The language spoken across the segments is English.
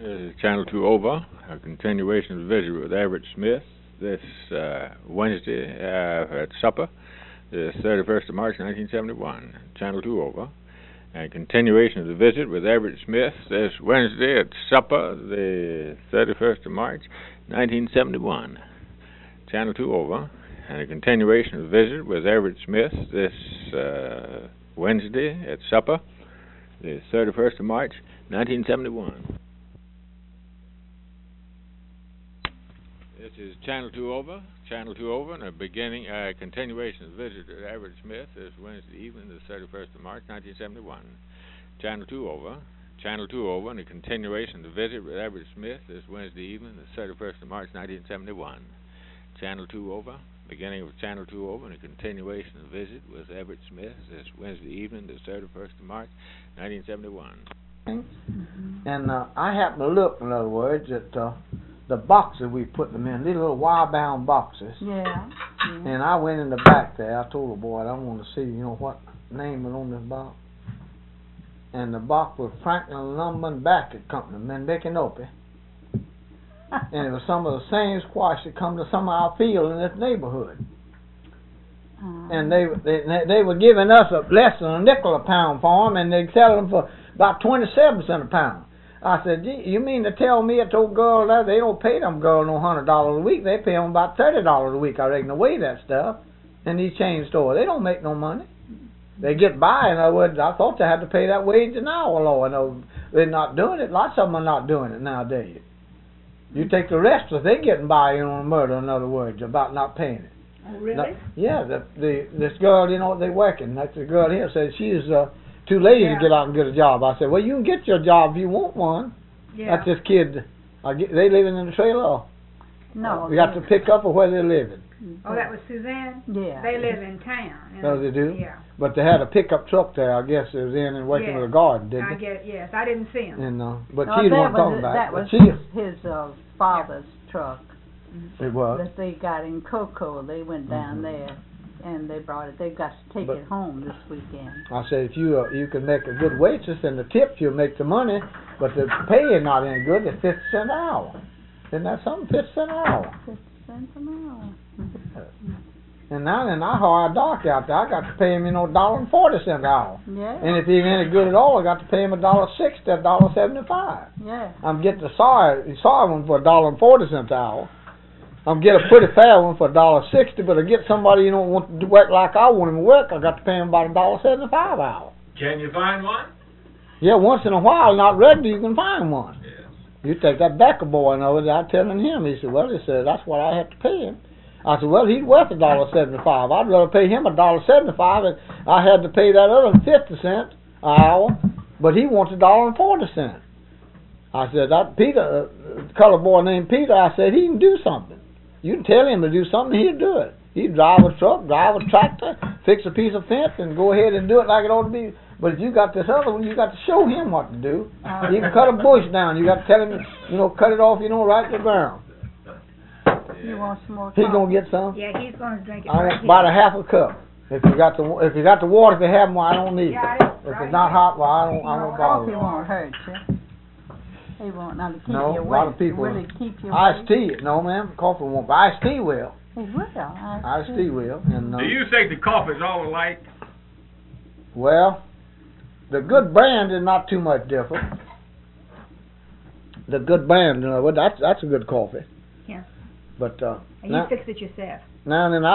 This is Channel 2 over, a continuation of the visit with Everett Smith this Wednesday at supper, the 31st of March 1971. Channel 2 over, a continuation of the visit with Everett Smith this Wednesday at supper, the 31st of March 1971. Channel 2 over, and a continuation of the visit with Everett Smith this Wednesday at supper, the 31st of March 1971. This is Channel 2 over, and a continuation of the visit with Everett Smith this Wednesday evening, the 31st of March 1971. Channel 2 over, and a continuation of the visit with Everett Smith this Wednesday evening, the 31st of March 1971. Channel 2 over, beginning of Channel 2 over, and a continuation of the visit with Everett Smith this Wednesday evening, the 31st of March 1971. And I happened to look, in other words, at the boxes we put them in, these little wire-bound boxes. Yeah. And I went in the back there. I told the boy I want to see, what name was on this box. And the box was Franklin Lumber and Basket Company, Menbekinope. And it was some of the same squash that come to some of our fields in this neighborhood. And they were giving us less than a nickel a pound for them, and they'd sell them for about 27 cents a pound. I said, you mean to tell me I told girls that they don't pay them girls no $100 a week? They pay them about $30 a week, I reckon, to weigh that stuff in these chain stores. They don't make no money. They get by. In other words, I thought they had to pay that wage an hour, Lord. No, they're not doing it. Lots of them are not doing it nowadays. You take the rest of it, they're getting by on murder, in other words, about not paying it. Oh, really? Now, yeah, this girl, they're working. That's the girl here says she's too lazy to get out and get a job. I said, well, you can get your job if you want one. Yeah. That's this kid. They living in the trailer? No. You got to pick up or where they living? Oh, that was Suzanne? Yeah. They live in town. Oh, they do? Yeah. But they had a pickup truck there, I guess, it was in and working with a garden, didn't I they? get it, yes. I didn't see him. And, but No, she's the one talking about that it. was his father's truck It was? that they got in Cocoa. They went down there and they brought it. They got to take it home this weekend. I said, if you can make a good waitress and the tip, you'll make the money, but the pay is not any good. It's 50 cents an hour. Isn't that something? 50 cents an hour. 50 cents an hour. And now I hire a doc out there. I got to pay him, $1.40 an hour. Yeah. And if he's any good at all, I got to pay him $1.60, $1.75. Yeah. I'm getting the sorry one for $1.40 an hour. I'm getting a pretty fair one for $1.60, but I get somebody want to work like I want him to work, I got to pay him about $1.75 an hour. Can you find one? Yeah, once in a while, not regular, you can find one. Yes. You take that Becker boy over there, I'm telling him, he said, that's what I have to pay him. I said, well, he's worth $1.75. I'd rather pay him $1.75 and I had to pay that other 50 cents an hour, but he wants $1.40. I said, that Peter, colored boy named Peter, I said, he can do something. You can tell him to do something, he'll do it. He'd drive a truck, drive a tractor, fix a piece of fence, and go ahead and do it like it ought to be. But if you got this other one, you got to show him what to do. You can cut a bush down. You got to tell him, cut it off, right to the ground. You want some more? He gonna get some? Yeah, he's going to drink it. I want about a half a cup. If you got the water, if you have one, I don't need it. If it's not hot, well, I won't bother. Coffee won't hurt you. He won't not to keep No, you a awake. lot of people. Will it keep you Iced awake? tea, no, ma'am. Coffee won't. But iced tea will. It will. Iced tea will. And Do you think the coffee's all alike? well, the good brand is not too much different. The good brand, that's a good coffee. Yeah. But And you fix it yourself. now then,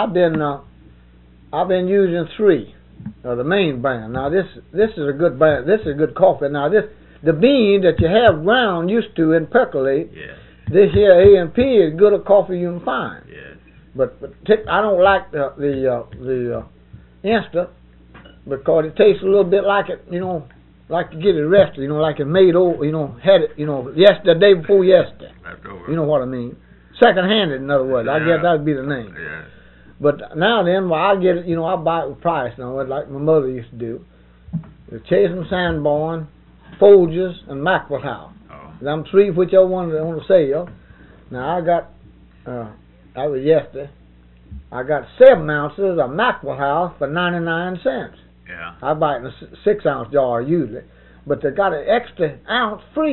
I've been using 3, the main brand. Now this is a good brand. This is a good coffee. Now the bean that you have ground used to and percolate. Yes. This here A&P is good a coffee you can find. Yes. But I don't like the instant because it tastes a little bit like it, like you get it rested, like it made over, had it, the day before yesterday. Left over. You know what I mean? Second-handed, in other words. I guess that'd be the name. Yes. But now then, I get it, I buy it with price now, like my mother used to do. The Chatham Sanborn, Folgers, and Maxwell House. Oh. Them 3, whichever one I want to say, Now I got, that was yesterday, I got 7 ounces of Maxwell House for 99 cents. Yeah. I buy it in a 6-ounce jar usually, but they got an extra ounce free.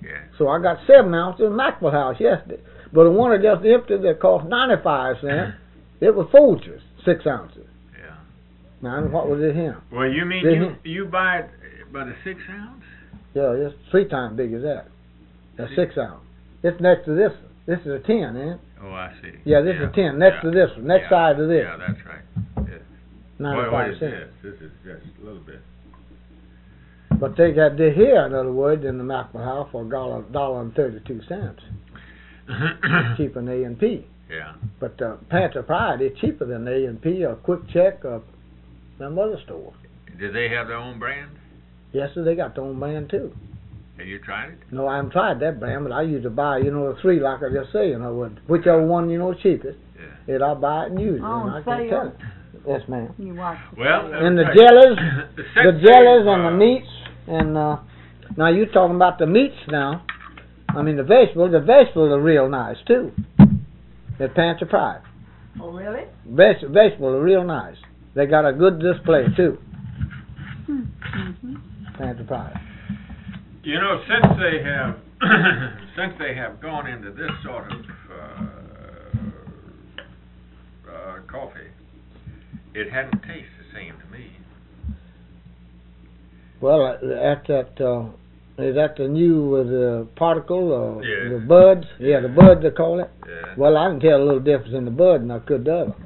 Yeah. So I got 7 ounces in Maxwell House yesterday. But the one I just emptied that cost 95 cents, it was Folgers, 6 ounces. Yeah. Now, what was it here? Well, you mean Didn't you buy it by the 6 ounce? Yeah, it's 3 times big as that. That's 6 ounce. It's next to this one. This is a 10, ain't it? Oh, I see. Yeah, this is a 10, next to this one, next side to this. Yeah, that's right. Yes. 95 What is cents. this? This is just a little bit. But they got this here, in other words, in the Maxwell House for $1.32. Cheaper than A&P. Yeah. But Panther Pride is cheaper than A&P or Quick Check or some other store. Do they have their own brand? Yes, sir, they got their own brand too. Have you tried it? No, I haven't tried that brand, but I used to buy, the 3 like I just say, whichever one, cheapest. Yeah. I'll buy it and use it. Oh, and I can tell it. Yes, ma'am. You watch the Well, sale. And the okay. jellies, The the jellies and the meats, and now you're talking about the meats now. I mean the vegetables are real nice too. At Panther Pride. Oh, really? Vegetables are real nice. They got a good display too. Mm-hmm. Panther Pride. Since they have gone into this sort of coffee, it hadn't tasted the same to me. Well, is that the new with the particle or Yeah. the buds? Yeah, the buds they call it. Yeah. Well, I can tell a little difference in the bud than I could the other.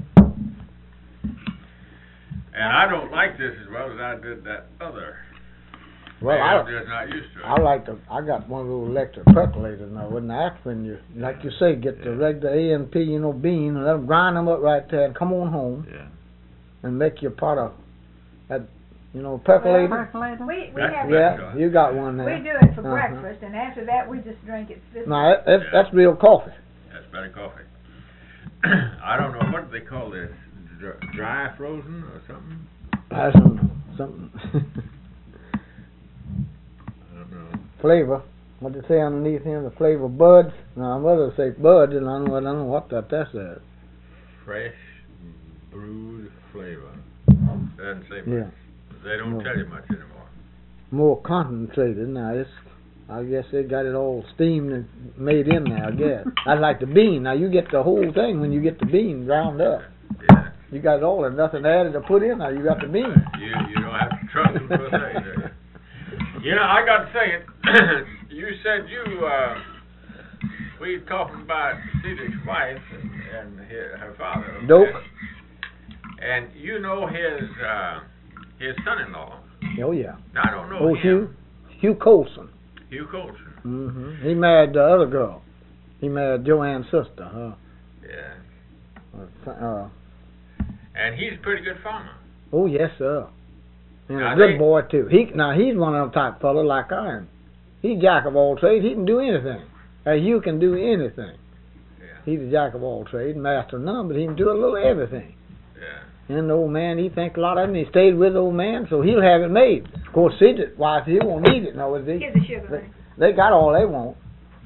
And I don't like this as well as I did that other. Well, I'm just not used to it. I got one of those electric percolators now, and that's when you, like you say, get the regular A&P, bean, and let them grind them up right there, and come on home Yeah. and make your pot of that, percolator. Percolator? We That's have right. it. Yeah, you got one there. We do it for Uh-huh. breakfast, and after that, we just drink it. No, that's real coffee. That's better coffee. I don't know, what do they call this? Dry frozen or something? I don't know, something. I don't know. Flavor. What they say underneath him? The flavor buds. Now, my mother say buds, and I don't know what that says. Fresh brewed flavor. Doesn't say much. Yeah. They don't No. tell you much anymore. More concentrated now. I guess they got it all steamed and made in there, I guess. That's like the bean. Now you get the whole thing when you get the bean ground up. Yeah. You got it all and nothing added to put in. Now you got the bean. You don't have to trust them per se, do you? I got to say it. You said we talking about Cedric's wife and her father. Okay? Dope. And his son-in-law. Oh yeah. Now, I don't know Oh, him. Hugh Colson. Hugh Colson. Mm-hmm. He married the other girl. He married Joanne's sister. Yeah. And he's a pretty good farmer. Oh yes, sir. And Now a good they- boy too. He's one of them type fella like I am. He's jack of all trades. He can do anything. Hugh can do anything. Yeah. He's a jack of all trades, master of none, but he can do a little everything. Yeah. And the old man, he thinks a lot of him. He stayed with the old man, so he'll have it made. Of course, Cedric's wife, he won't need it, no, is he? Here's the sugar, honey. They got all they want.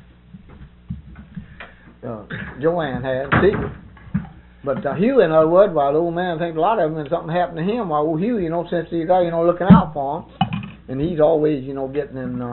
Joanne had, Cedric. But Hugh, in other words, while the old man thinks a lot of them, and something happened to him, while old Hugh, since he's there, looking out for him, and he's always, getting in,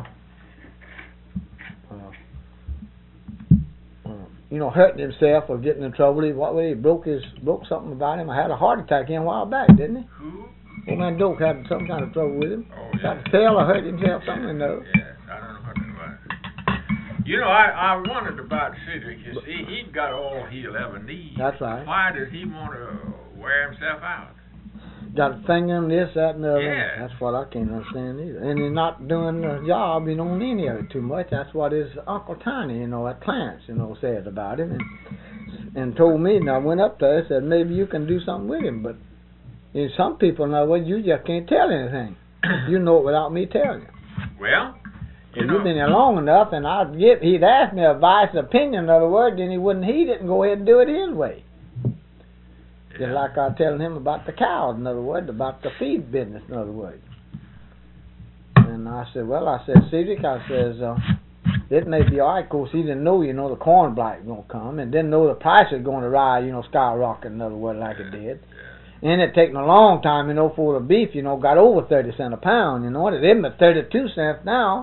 hurting himself or getting in trouble. He broke something about him. I had a heart attack in a while back, didn't he? Who? Old man Doak had some kind of trouble with him. Oh, Got yeah. to fail or hurt himself, something in those. Yes, I don't know what that was. I wondered about Cedric. You see, he's got all he'll ever need. That's right. Why does he want to wear himself out? Got a finger in this, that, and the other. Yeah. That's what I can't understand either. And he's not doing the job, on any of it too much. That's what his Uncle Tiny, at Clarence, said about him. And told me, and I went up there and said, maybe you can do something with him. But some people know, you just can't tell anything. You know it without me telling you. Well, You've been here long enough, and he'd ask me advice, opinion, in other words, then he wouldn't heed it and go ahead and do it his way. Just like I was telling him about the cows, in other words, about the feed business, in other words. And I said, Cedric, it may be all right, of course, he didn't know, the corn blight was going to come, and didn't know the price was going to rise, skyrocket, in other words, like it did. And it taken a long time, for the beef, got over 30 cents a pound, it isn't at 32 cents now.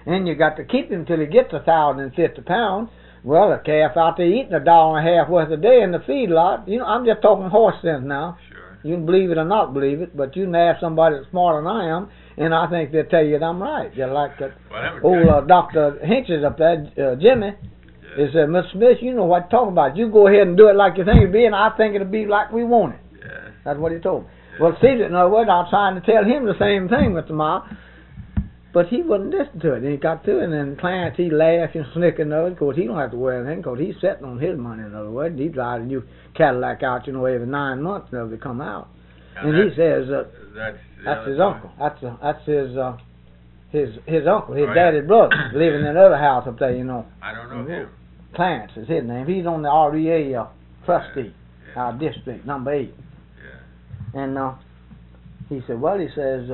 and you got to keep him till he gets 1,050 pounds. Well, a calf out there eating $1.50 worth a day in the feedlot. You know, I'm just talking horse sense now. Sure. You can believe it or not believe it, but you can ask somebody that's smarter than I am, and I think they'll tell you that I'm right. Just like that old Dr. Hinches up there, Jimmy. Yeah. He said, Mr. Smith, you know what to talk about. You go ahead and do it like you think it'll be, and I think it'll be like we want it. Yeah. That's what he told me. Yeah. Well, see, in other words, I was trying to tell him the same thing, Mr. Ma, but he wouldn't listen to it. And he got to it, and then Clarence, he laughed and snickered, because he don't have to worry anything, because he's sitting on his money, in other words. He drives a new Cadillac out, every 9 months, to come out. Now And he says, that's his uncle. That's his uncle, his Oh, yeah. daddy's brother, living in another house up there, I don't know him. Clarence is his name. He's on the REA trustee, Yeah. our district, number 8. Yeah. And he said, well, he says,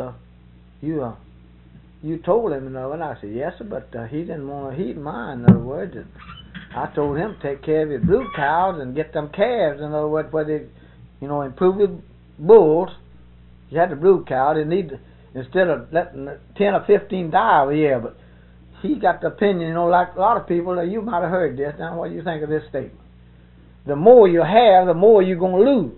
you told him, and I said, yes, sir, but he didn't want to heed mine, in other words. And I told him to take care of his blue cows and get them calves, in other words, where they, improve his bulls. You had the blue cow, they need to, instead of letting 10 or 15 die every year, but he got the opinion, like a lot of people, you might have heard this. Now, what do you think of this statement? The more you have, the more you're going to lose.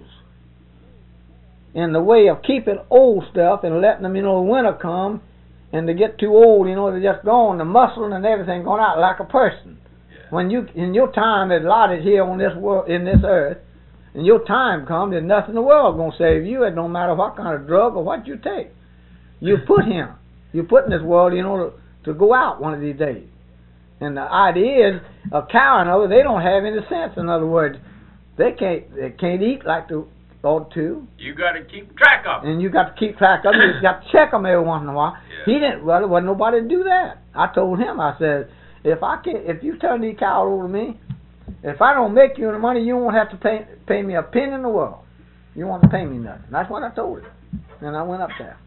In the way of keeping old stuff and letting them, winter come, and they get too old, they're just gone, the muscle and everything going out like a person. Yeah. When you, in your time allotted here on this world, in this earth, and your time comes, there's nothing in the world going to save you. It don't matter what kind of drug or what you take. You put in this world, to go out one of these days. And the idea is, a cow, they don't have any sense. In other words, they can't eat like they ought to. You got to keep track of them. And you got to keep track of them. You got to check them every once in a while. Yeah. He didn't. Well, there wasn't nobody to do that. I told him. I said, if you turn these cows over to me, if I don't make you any money, you won't have to pay me a penny in the world. You won't have to pay me nothing. That's what I told him. And I went up there.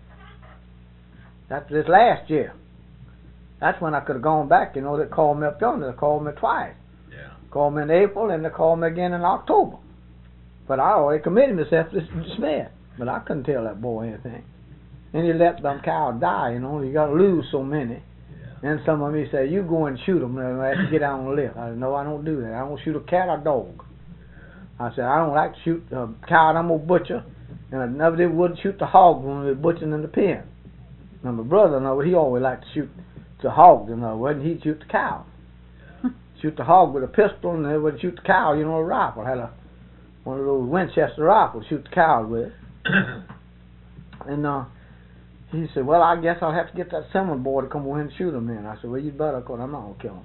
That's this last year. That's when I could have gone back. They called me up yonder. They called me twice. Yeah. Called me in April, and they called me again in October. But I already committed myself to Smith. But I couldn't tell that boy anything. And he let them cows die, You got to lose so many. Yeah. And some of me say, you go and shoot them and I have to get out on the list. I said, no, I don't do that. I don't shoot a cat or dog. I said, I don't like to shoot a cow that I'm going to butcher. And I never wouldn't shoot the hog when we were butchering in the pen. Now my brother, he always liked to shoot the hog, and he'd shoot the cow. Yeah. Shoot the hog with a pistol, and they would shoot the cow, a rifle. Had one of those Winchester rifles, shoot the cows with. And he said, well, I guess I'll have to get that Simmons boy to come over and shoot him then. I said, well, you better, because I'm not going to kill him.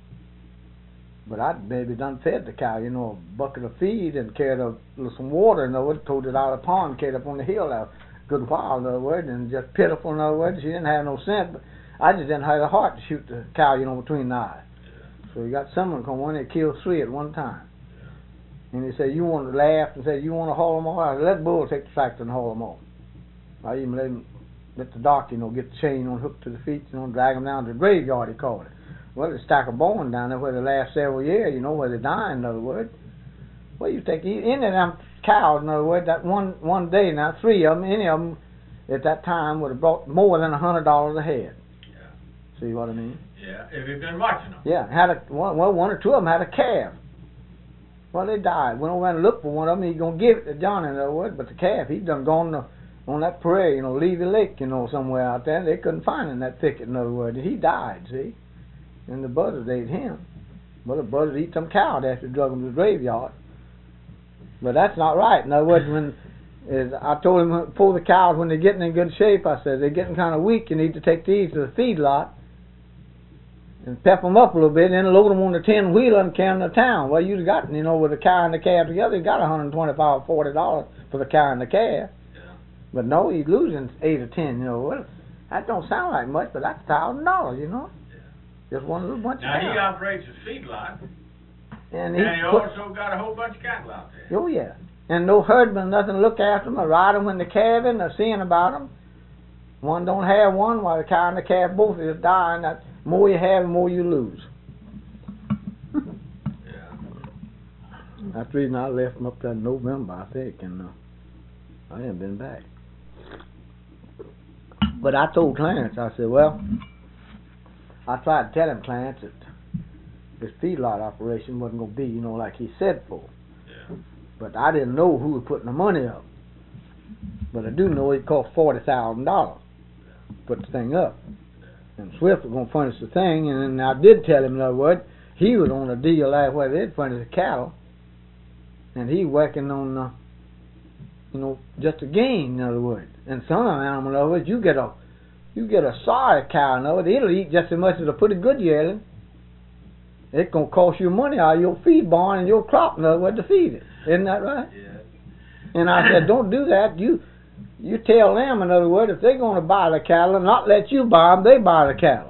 But I'd maybe done fed the cow, a bucket of feed and carried some water, pulled it out of the pond, carried it up on the hill a good while, in other words, and just pitiful, in other words. She didn't have no sense, but I just didn't have the heart to shoot the cow, between the eyes. Yeah. So he got someone come on and killed 3 at one time. Yeah. And he said, you want to laugh and say, you want to haul them off? I said, let Bull take the tractor and haul them off. I even let the doctor, get the chain on hooked to the feet, drag them down to the graveyard, he called it. Well, there's a stack of bones down there where they last several years, where they're dying, in other words. Well, you take any of them cows, in other words, that one day now, 3 of them, any of them at that time would have brought more than $100 a head. Yeah. See what I mean? Yeah, if you've been watching them. Yeah, one or two of them had a calf. Well, they died. Went over and looked for one of them. He's going to give it to John, in other words, but the calf, he done gone on that prairie, Levy Lake, somewhere out there. They couldn't find him in that thicket, in other words. He died, see? And the buzzards ate him. Well, the buzzards eat some cows after they drug them to the graveyard. But that's not right. In other words, I told him, pull the cows when they're getting in good shape. I said, they're getting kind of weak. You need to take these to the feedlot and pep them up a little bit, and then load them on the 10-wheeler and carry them to town. Well, you've got, with the cow and the calf together, you got $125 or $40 for the cow and the calf. Yeah. But no, he's losing 8 or 10. Well, that don't sound like much, but that's $1,000. Just one little bunch Now of he cows. operates a feedlot, And and he also got a whole bunch of cattle out there. Oh yeah, and no herdman, nothing to look after them, or ride them when they're calving, or seeing about them. One don't have one, while the cow and the calf both is dying. That more you have, the more you lose. Yeah. That's the reason I left them up there in November, I think, and I haven't been back. But I told Clarence, I said, well, I tried to tell him, Clarence, that this feedlot operation wasn't going to be, you know, like he said for. Yeah. But I didn't know who was putting the money up. But I do know it cost $40,000 to put the thing up. And Swift was going to furnish the thing, and then I did tell him, in other words, he was on a deal last where they'd furnish the cattle, and he working on, you know, just a gain, in other words. And some animal, in other words, you get a sorry cow, in other words, it'll eat just as much as a pretty good yearling. It's going to cost you money out of your feed barn and your crop, in other words, to feed it. Isn't that right? Yeah. And I said, don't do that. You tell them, in other words, if they're going to buy the cattle and not let you buy them, they buy the cattle.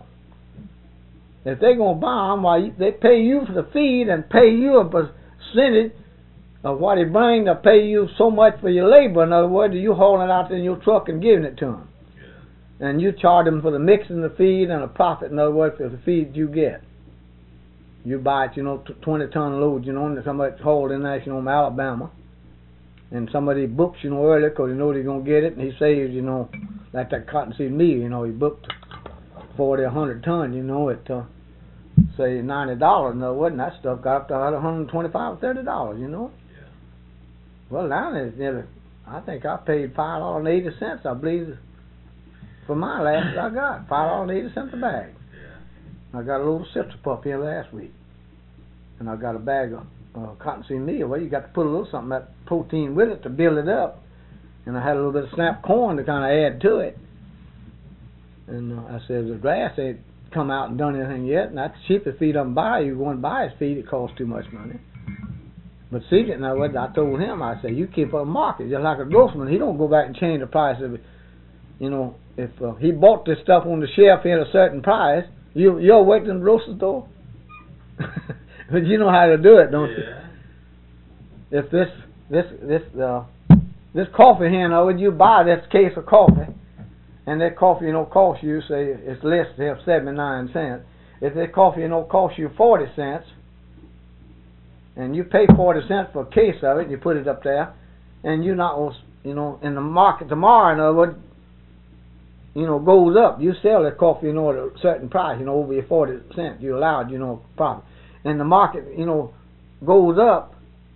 If they're going to buy them, why, they pay you for the feed and pay you a percentage of what they bring. They'll pay you so much for your labor, in other words, you hauling it out in your truck and giving it to them. Yeah. And you charge them for the mixing the feed and a profit, in other words, for the feed you get. You buy it, you know, 20-ton loads, you know, and somebody's hauled in there, you know, from Alabama. And somebody books, you know, early because they know they're going to get it, and he saves, you know, like that cottonseed meal, you know, he booked 40 or 100 ton, you know, at, say, $90, in other words, and that stuff got up to $125 or $30, you know. Yeah. Well, now it's nearly, I think I paid $5.80, I believe, for my last I got, $5.80 a bag. Yeah. I got a little citrus pup here last week, and I got a bag of cottonseed meal. Well, you got to put a little something, that protein with it to build it up. And I had a little bit of snap corn to kind of add to it. And I said, the grass ain't come out and done anything yet, and that's the cheapest feed I can buy. You go and buy his feed, it costs too much money. But see, in other words, I told him, I said, you keep up a market, just like a groceryman. He don't go back and change the price of it. You know, if he bought this stuff on the shelf at a certain price, you're waiting in the grocery store. But you know how to do it, don't you? If this coffee here, now would you buy this case of coffee, and that coffee, you know, costs you, say it's listed here 79 cents. If this coffee, you know, costs you 40 cents, and you pay 40 cents for a case of it, and you put it up there, and you're not, you know, in the market tomorrow, in other words, you know, goes up. You sell that coffee, you know, at a certain price, you know, over your 40 cents, you're allowed, you know, profit. And the market, you know, goes up.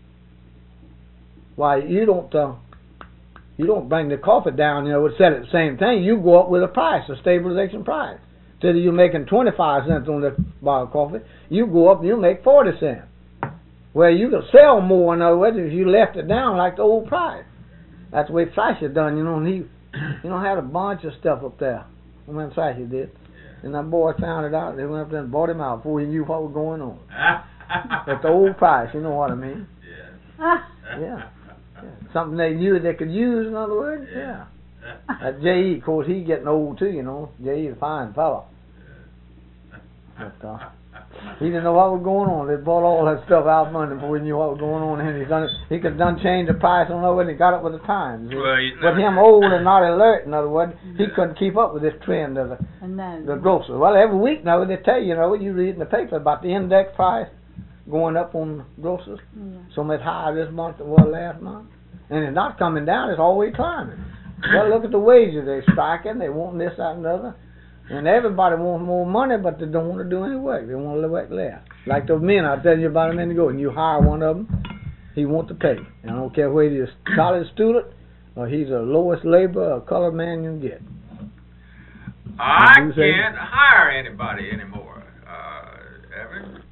Why, you don't bring the coffee down, you know, would sell it the same thing. You go up with a price, a stabilization price. Instead of you making 25 cents on that bottle of coffee, you go up and you make 40 cents. Where you can sell more, in other words, if you left it down like the old price. That's the way Flasher done, you know, and he, you know, had a bunch of stuff up there. When Flasher did. And that boy found it out. They went up there and bought him out before he knew what was going on. At the old price, you know what I mean? Yeah. Something they knew they could use, in other words. Yeah. That J.E., of course, he's getting old too, you know. J.E. is a fine fella. But he didn't know what was going on. They bought all that stuff out from under him before he knew what was going on. And he could done change the price on over, and he got up with the times. Well, but him old and not alert, in other words, he couldn't keep up with this trend of the grocers. Well, every week now they tell you, you know, you read in the paper about the index price going up on grocers. So much higher this month than it was last month. And it's not coming down, it's always climbing. Well, look at the wages they're striking, they want this, that, and the other. And everybody wants more money, but they don't want to do any work. They want to work less. Like those men I was telling you about a minute ago, and you hire one of them, he wants to pay. And I don't care whether he's a college student or he's the lowest labor or colored man you can get. I can't hire anybody anymore, Evan.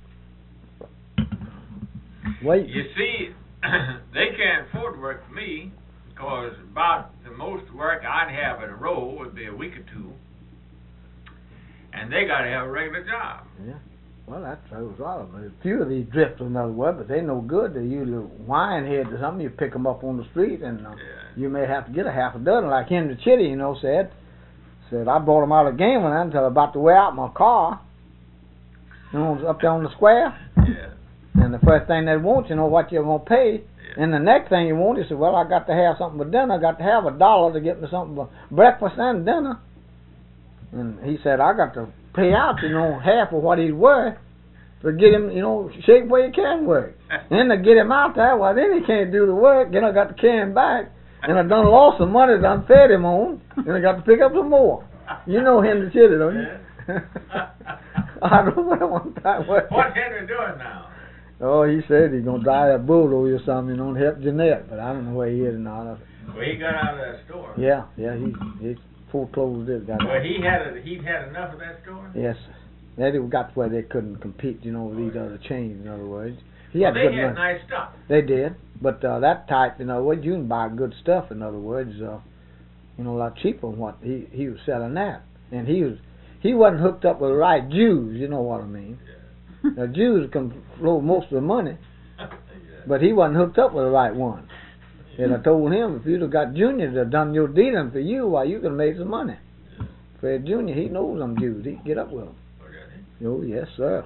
Wait. You see, they can't afford to work for me because about the most work I'd have in a row would be a week or two. And they got to have a regular job. Yeah. Well, that's true as well. A few of these drifters, in other words, but they no good. They're usually wine heads or something. You pick them up on the street, and you may have to get a half a dozen. Like Henry Chitty, you know, said I brought him out of the game one night until I was about to wear out my car. You know, up there on the square. Yeah. And the first thing they want, you know, what you're going to pay. Yeah. And the next thing you want, you say, well, I got to have something for dinner. I got to have $1 to get me something for breakfast and dinner. And he said, I got to pay out, you know, half of what he's worth to get him, you know, shape where he can work. And to get him out there, well, then he can't do the work. Then I got to carry him back. And I done lost some money, done fed him on. And I got to pick up some more. You know Henry Chitty, don't you? I don't know one time. What's Henry doing now? Oh, he said he's gonna drive that bulldozer or something, and help Jeanette, but I don't know where he is or not. Well, he got out of that store. Yeah, he foreclosed it. Got Well, out. he'd had enough of that store? Yes, they got to where they couldn't compete, with these other chains. In other words, he Well, had they good had money. nice stuff. They did, but that type, you can buy good stuff. In other words, a lot cheaper than what he was selling that, and he wasn't hooked up with the right Jews. You know what I mean? Yeah. The Jews control most of the money, Yeah. but he wasn't hooked up with the right one. And I told him, if you'd have got Junior to have done your dealing for you, why, you could have made some money. Yeah. Fred Junior, he knows them Jews. He can get up with them. Oh, did Oh, yes, sir.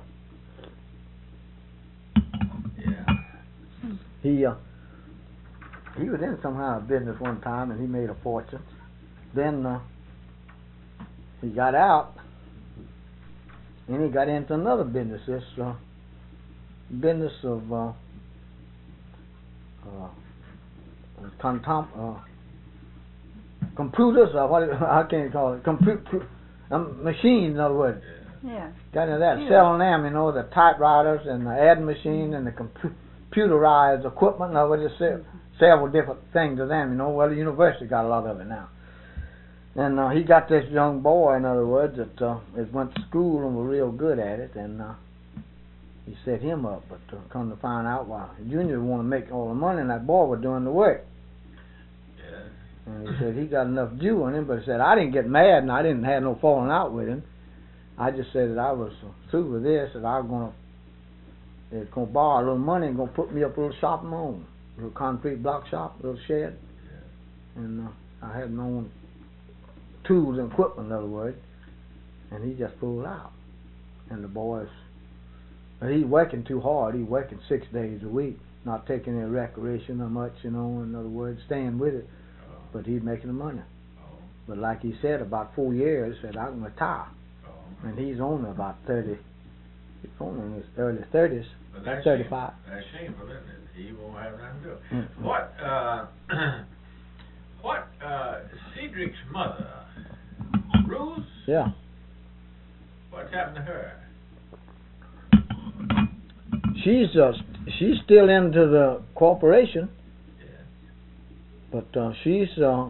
he? Yeah. He was in some kind of business one time, and he made a fortune. Then he got out, and he got into another business. This business of computers, I can't call it, machines, in other words. Yeah. Got into that, Yeah. selling them, the typewriters and the adding machine and the computerized equipment. In other words, just several different things to them, Well, the university got a lot of it now. And he got this young boy, in other words, that went to school and was real good at it, and he set him up. But come to find out, Junior wanted to make all the money, and that boy was doing the work. Yeah. And he said he got enough Jew in him, but he said, I didn't get mad, and I didn't have no falling out with him. I just said that I was through with this, that I was going to borrow a little money and going to put me up a little shop of my own, a little concrete block shop, a little shed. Yeah. And I had my own tools and equipment, in other words, and he just pulled out. And the boys, he's working too hard. He's working 6 days a week, not taking any recreation or much, in other words, staying with it, Oh. but he's making the money. Oh. But like he said, about 4 years, he said, I can retire. Oh. And he's only about 30, he's only in his early 30s, But that's that's 35. That's shameful, isn't it? He won't have nothing to do. Mm-mm. What Cedric's mother, Ruth, Yeah. what's happened to her? She's still into the corporation, Yeah. but she's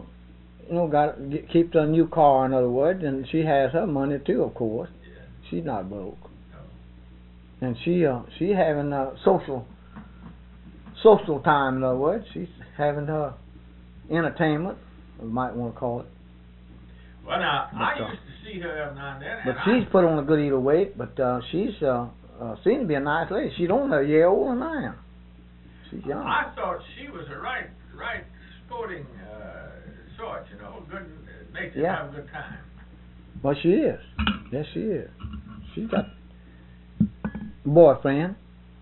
keeps a new car, in other words, and she has her money too, of course. Yeah. She's not broke, No. and she having social time, in other words. She's having her entertainment, we might want to call it. Well, now, But, I used to see her every now and then. But and she's put on a good deal of weight, but she's seems to be a nice lady. She's only a year older than I am. She's young. I thought she was a right sporting sort, good, makes you Yeah. have a good time. Well, she is. Yes, she is. She's got a boyfriend.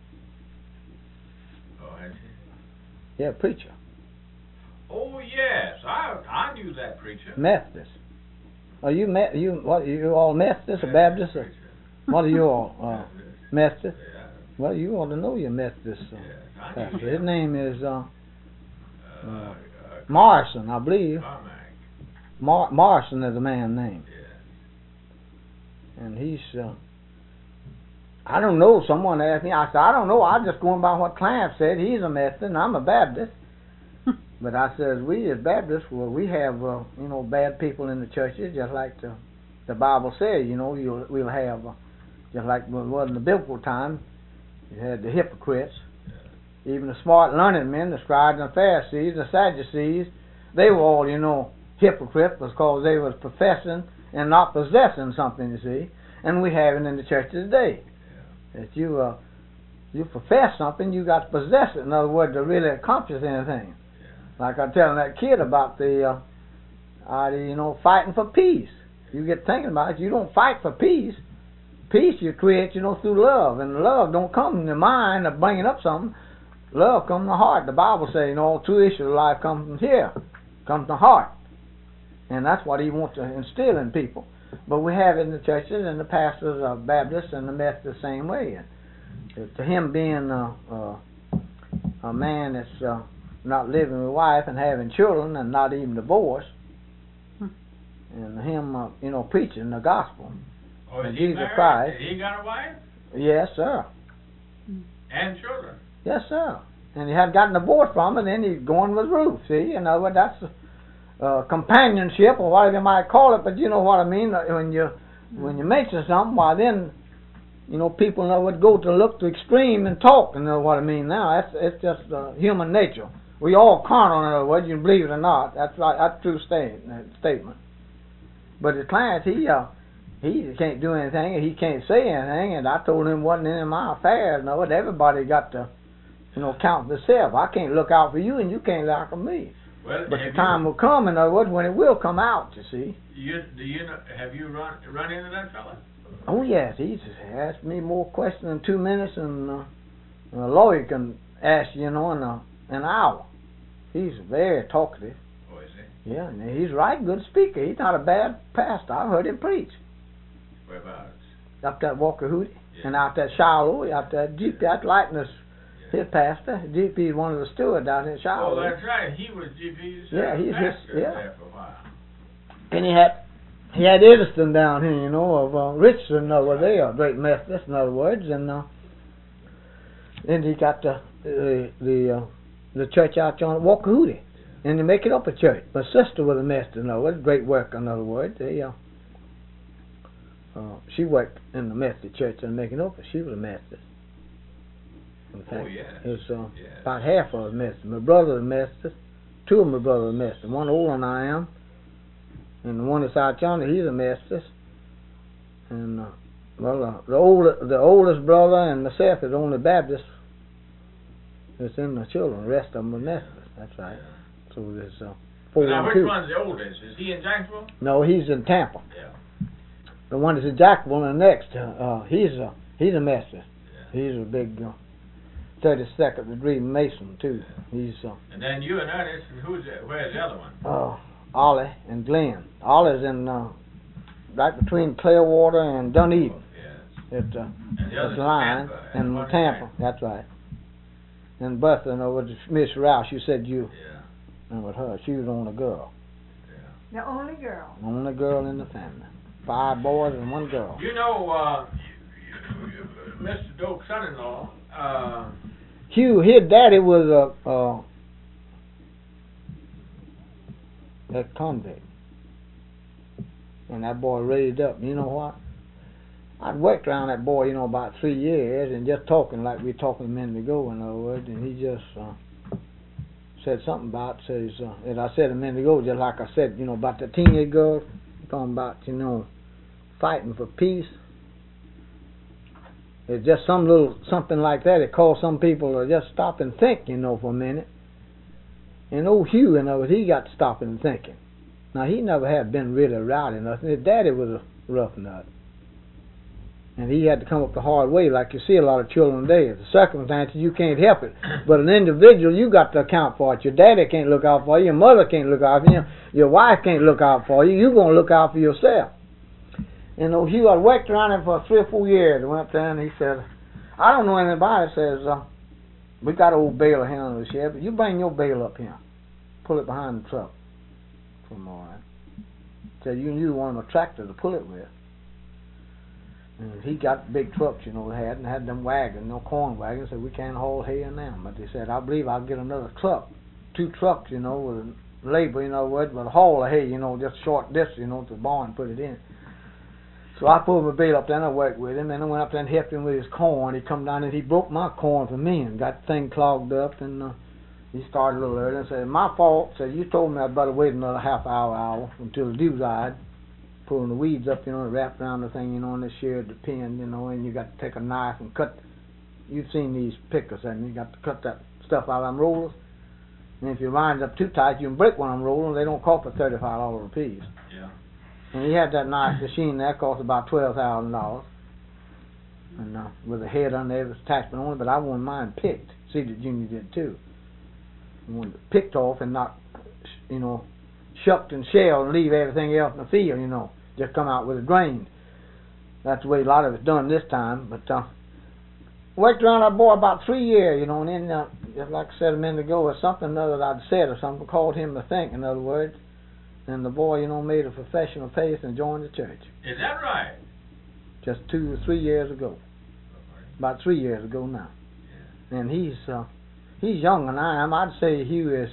Oh, has she? Yeah, preacher. Oh, yes, I knew that preacher. Methodist. Are you you all Methodist or Baptist? Or Preacher. what are you all? Methodist. Methodist? Yeah, Well, you ought to know your Methodist yes, I knew pastor. him. His name is Uh, Morrison, I believe. Carmack. Morrison is the man's name. Yeah. And he's, I don't know, someone asked me, I said, I don't know, I'm just going by what Clamp said. He's a Methodist and I'm a Baptist. But I says, we as Baptists, well, we have, bad people in the churches, just like the Bible says, we'll have, just like it was in the biblical time, you had the hypocrites, even the smart learned men, the scribes and the Pharisees, the Sadducees, they were all, hypocrites because they was professing and not possessing something, you see. And we have it in the church today. That you profess something, you got to possess it. In other words, to really accomplish anything. Like I was telling that kid about the fighting for peace. You get thinking about it, you don't fight for peace. Peace you create, through love. And love don't come in the mind of bringing up something. Love comes from the heart. The Bible says, true issue of life comes from here. Comes from the heart. And that's what he wants to instill in people. But we have it in the churches, and the pastors are Baptists and the Methodists the same way. To him being a man that's not living with a wife and having children and not even divorced, and him, preaching the gospel. Oh, is And he Jesus married? Christ. He got a wife Yes, sir. and children. Yes, sir. And he had gotten divorced from her, and then he's going with Ruth. See, you know what? That's companionship, or whatever you might call it. But you know what I mean. When you mention something, why then, you know, people know what go to look to extreme and talk. You know what I mean? Now it's just human nature. We all carnal, in other words. You can believe it or not. That's right. That's a true statement. But his client, he can't do anything, and he can't say anything. And I told him it wasn't in my affairs. No, everybody got to, you know, count for themselves. I can't look out for you, and you can't look out for me. Well, But the time will come, in other words, when it will come out. You see. Do you know? Have you run into that fella? Oh yes, he's asked me more questions in 2 minutes than a lawyer can ask, you know, in an hour. He's very talkative. Oh, is he? Yeah, and he's right, good speaker. He's not a bad pastor. I've heard him preach. Whereabouts? Up that Walker Hootie, Yeah. and out that Shiloh, out that GP, that Lightness, his pastor. GP is one of the stewards out in Shiloh. Oh, that's right. He was GP's Yeah, he's pastor yeah. there for a while. And he had Edison down here, you know, of Richardson over there, a great Methodist, in other words, and then he got the church out there on Walker Hootie, and they make it up a church. My sister was a Methodist, in other words, great work, in other words. She worked in the Methodist church and making up, but she was a Methodist. In fact, yes. it was Yes. about half of us Methodist. My brother was Methodist, two of my brothers were Methodist, one older than I am. And the one that's out yonder, he's a Methodist. And the oldest brother and myself is the only Baptist that's in the children. The rest of them are Methodist. That's right. So there's 4 Now, and which 2. one's the oldest? Is he in Jacksonville? No, he's in Tampa. Yeah. The one that's in Jacksonville and the next, he's a Methodist. Yeah. He's a big 32nd degree Mason too. He's And then you and Ernest, and where's the other one? Ollie and Glenn. Ollie's in right between Clearwater and Dunedin. Oh, yes. At And the this other's line Tampa. in what is Tampa. That's right. And Bertha, you know, was Miss Rouse. You said you Yeah. and with her, she was the only girl. Yeah. The only girl. Only girl in the family. 5 boys and 1 girl. You know, Mr. Doak's son-in-law, Hugh, his daddy was a convict. And that boy raised up. You know what? I'd worked around that boy, you know, about 3 years, and just talking like we talking a minute ago, in other words, and he just said something about, says, as I said a minute ago, just like I said, you know, about the teenage girl, talking about, you know, fighting for peace. It's just something like that. It caused some people to just stop and think, you know, for a minute. And old Hugh, in other words, he got to stopping and thinking. Now, he never had been really rowdy nothing. His daddy was a rough nut. And he had to come up the hard way, like you see a lot of children today. The circumstances, you can't help it. But an individual, you got to account for it. Your daddy can't look out for you. Your mother can't look out for you. Your wife can't look out for you. You're going to look out for yourself. And old Hugh, I worked around him for 3 or 4 years. I went up there and he said, I don't know anything about it. Says, we got an old baler here on the shed, but you bring your bale up here. Pull it behind the truck. From all right. Said, you knew one of the tractors to pull it with. And he got big trucks, you know, and had them wagons, no corn wagons. Said, we can't haul hay in them. But they said, I believe I'll get another truck. 2 trucks, you know, with labor, you know, with haul of hay, you know, just short distance, you know, to the barn and put it in. So I pulled my bale up there and I worked with him, and I went up there and helped him with his corn. He come down and he broke my corn for me and got the thing clogged up, and he started a little early and said, my fault. Said, you told me I'd better wait another half hour until the dew died. Pulling the weeds up, you know, wrapped around the thing, you know, and they sheared the pin, you know, and you got to take a knife and cut. You've seen these pickers, and you got to cut that stuff out of them rollers. And if you wind up too tight, you can break one of them rollers. They don't cost but $35 a piece. Yeah. And he had that nice machine there, cost about $12,000. And with a head on there, it was attachment on it, but I wanted mine picked. See, the Junior did too. I wanted it picked off and not, you know, shucked and shelled and leave everything else in the field, you know. Just come out with a grain. That's the way a lot of it's done this time. But worked around that boy about 3 years, you know, and then, just like I said a minute ago, or something other that I'd said or something called him to think, in other words. And the boy, you know, made a profession of faith and joined the church. Is that right? just 2 or 3 years ago. About 3 years ago now. And he's younger than I am. I'd say he is,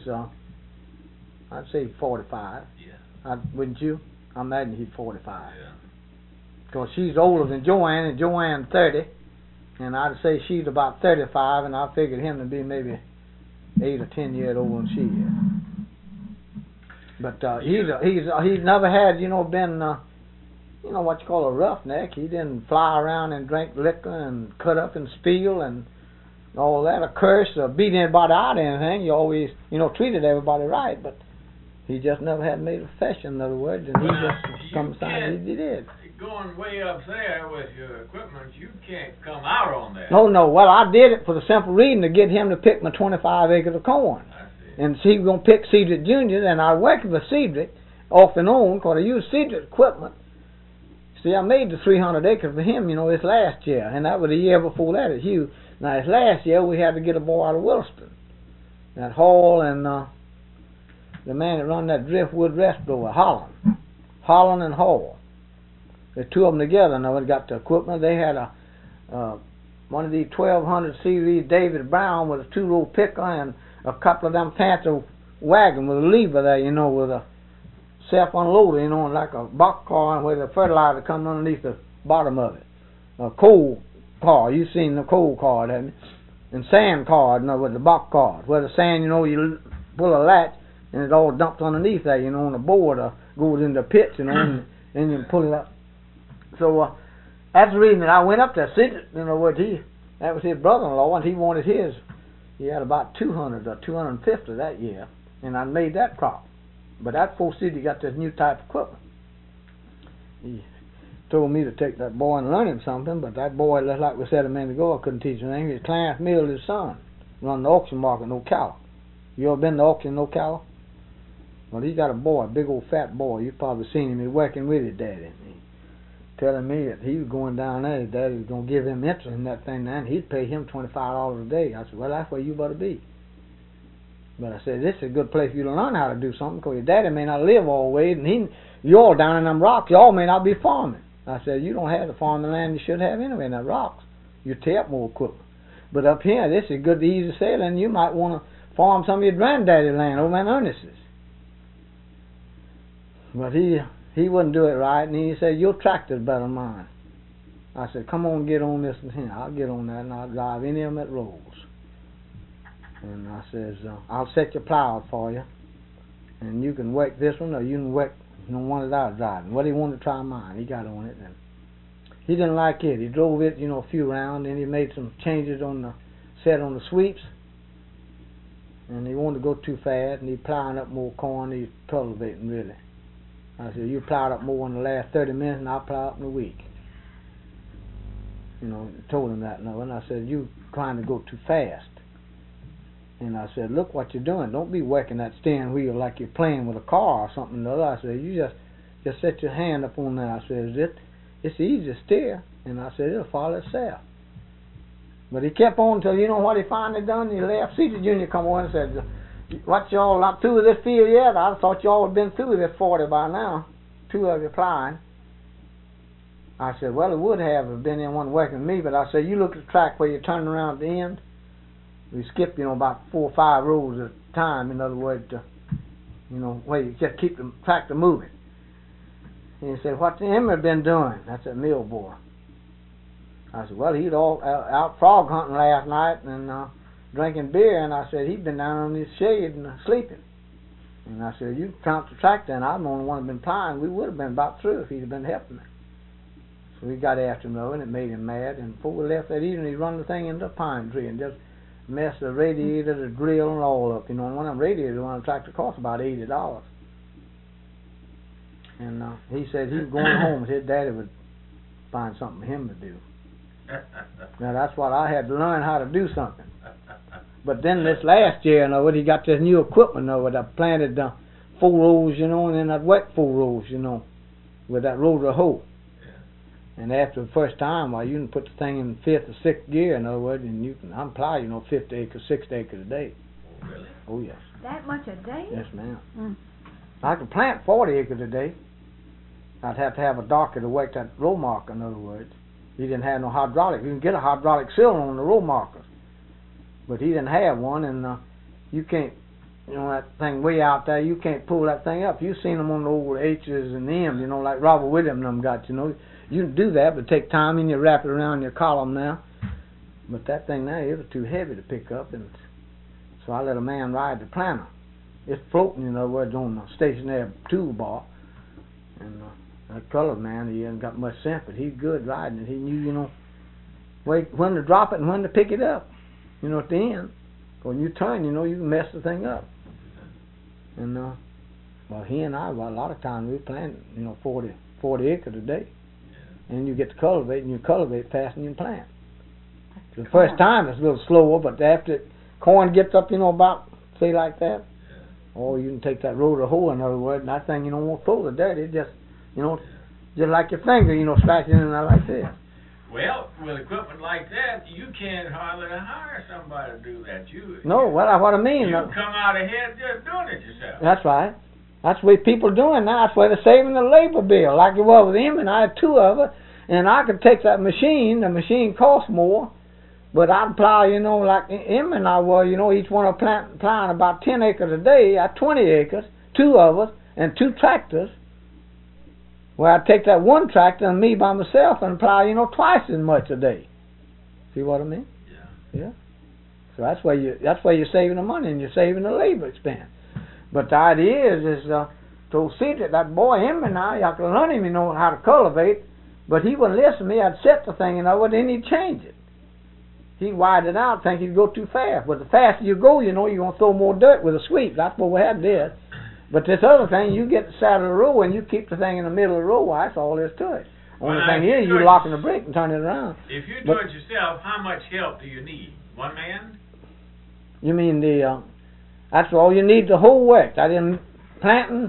I'd say 45. Yeah. Wouldn't you? I imagine he's 45. Yeah. Because she's older than Joanne, and Joanne 30. And I'd say she's about 35, and I figured him to be maybe 8 or 10 years older than she is. But he's never had, been, what you call a roughneck. He didn't fly around and drink liquor and cut up and spill and all that, or curse or beat anybody out or anything. He always, treated everybody right, but he just never had made a profession, in other words, and he just come aside, he did. Going way up there with your equipment, you can't come out on that. No, well, I did it for the simple reason to get him to pick my 25 acres of corn. I see. And he was going to pick Cedric Jr., and I worked with Cedric off and on, because I used Cedric equipment. See, I made the 300 acres for him, this last year, and that was the year before that at Hugh. Now, this last year, we had to get a boy out of Williston. That Hall and the man that run that Driftwood Rest Blower, Holland and Hall. The two of them together, and they got the equipment. They had one of these 1200 series David Brown with a 2-row picker and a couple of them fancy wagon with a lever there, with a self-unloader, and like a box car, and where the fertilizer comes underneath the bottom of it. A coal car, you've seen the coal car, haven't you? And sand car, with the box car, where the sand, you pull a latch, and it all dumps underneath there, on the board, or goes into pits, and you pull it up. So that's the reason that I went up there. That was his brother-in-law, and he wanted his. He had about 200 or 250 that year, and I made that crop. But that before City got this new type of equipment. He told me to take that boy and learn him something, but that boy, just like we said a minute ago, I couldn't teach him anything. He was Clarence Mills, his son, run the auction market in Ocala. You ever been to auction in Ocala? Well, he got a boy, a big old fat boy. You've probably seen him. He's working with his daddy. Telling me that he was going down there, his daddy was going to give him interest in that thing, and he'd pay him $25 a day. I said, well, that's where you better be. But I said, this is a good place for you to learn how to do something, because your daddy may not live all the way, and you're all down in them rocks. Y'all may not be farming. I said, you don't have the farming land you should have anyway in the rocks. You tear up more equipment. But up here, this is good, easy sailing. You might want to farm some of your granddaddy's land over in Ernest's. But he wouldn't do it right, and he said, your tractor's better than mine. I said, come on, get on this and here. I'll get on that, and I'll drive any of them that rolls. And I says, I'll set your plow for you, and you can work this one, or you can work one that I was driving. Well, he wanted to try mine. He got on it, and he didn't like it. He drove it, a few rounds, and he made some changes on the sweeps, and he wanted to go too fast, and he plowing up more corn. He's cultivating, really. I said, you plowed up more in the last 30 minutes than I plowed up in a week. Told him that, and I said, you trying to go too fast. And I said, look what you're doing. Don't be working that steering wheel like you're playing with a car or something or other. I said, you just set your hand up on there. I said, it's easy to steer. And I said, it'll follow itself. But he kept on until, what he finally done? He left. Cedric Jr. come on and said, what, y'all not through with this field yet? I thought y'all had been through this 40 by now. 2 of you plowing. I said, well, it would have been in one working with me, but I said, you look at the track where you turn around at the end. We skip, about 4 or 5 rows at a time, in other words, where you just keep the tractor moving. And he said, what's Emmett been doing? That's a mill boy. I said, well, he'd all out frog hunting last night and drinking beer, and I said, he'd been down on his shade and sleeping. And I said, you count the tractor, and I'm the only one that been plowing. We would have been about through if he'd have been helping me. So we got after him, though, and it made him mad. And before we left that evening, he run the thing into a pine tree and just messed the radiator, the grill, and all up. And one of them radiators on the tractor cost about $80. And he said he was going home, his daddy would find something for him to do. Now, that's what I had to learn, how to do something. But then this last year, he got this new equipment, I planted 4 rows, and then I'd wet 4 rows, with that rotor hoe. Yeah. And after the first time, you can put the thing in 5th or 6th gear, in other words, and you can plow, 50 acres, 60 acres a day. Oh, really? Oh, yes. That much a day? Yes, ma'am. I could plant 40 acres a day. I'd have to have a docker to work that row marker, in other words. He didn't have no hydraulic. You can get a hydraulic cylinder on the row markers, but he didn't have one, and you can't, you know, that thing way out there, you can't pull that thing up. You've seen them on the old H's and M's, you know, like Robert Williams and them got, you know. You can do that, but take time and you wrap it around your column now. But that thing now, it was too heavy to pick up, and so I let a man ride the planter. It's floating, in other words, on the stationary toolbar. And that colored man, he hasn't got much sense, but he's good riding it. He knew, you know, when to drop it and when to pick it up, you know, at the end. When you turn, you know, you can mess the thing up. And, well, he and I, well, a lot of times we plant, you know, 40 acres a day. And you get to cultivate, and you cultivate faster than you plant. The first time it's a little slower, but after corn gets up, you know, about, say like that, or you can take that rotor hoe, in other words, and that thing, you know, won't throw the dirt. It just, you know, just like your finger, you know, scratching in there like this. Well, with equipment like that, you can't hardly hire somebody to do that. No, what I mean. You come out ahead just doing it yourself. That's right. That's what people are doing now. That's why they're saving the labor bill. Like it was with him, and I had two of it, and I could take that machine. The machine costs more, but I'd plow, you know, like him and I were, you know, each one of plowing about 10 acres a day. I had 20 acres, two of us, and two tractors. Well, I'd take that one tractor and me by myself and plow, you know, twice as much a day. See what I mean? Yeah. So that's why you're saving the money and you're saving the labor expense. But the idea is to see that boy, him and I could learn him, you know, how to cultivate, but he wouldn't listen to me. I'd set the thing, you know, and then he'd change it. He'd widen it out, think he'd go too fast. But the faster you go, you know, you're going to throw more dirt with a sweep. That's what we had there. But this other thing, you get the side of the row and you keep the thing in the middle of the row. Well, that's all there is to it. Only thing is, you lock in the brake and turn it around. If you do it yourself, how much help do you need? One man? You mean that's all you need the whole work. That in planting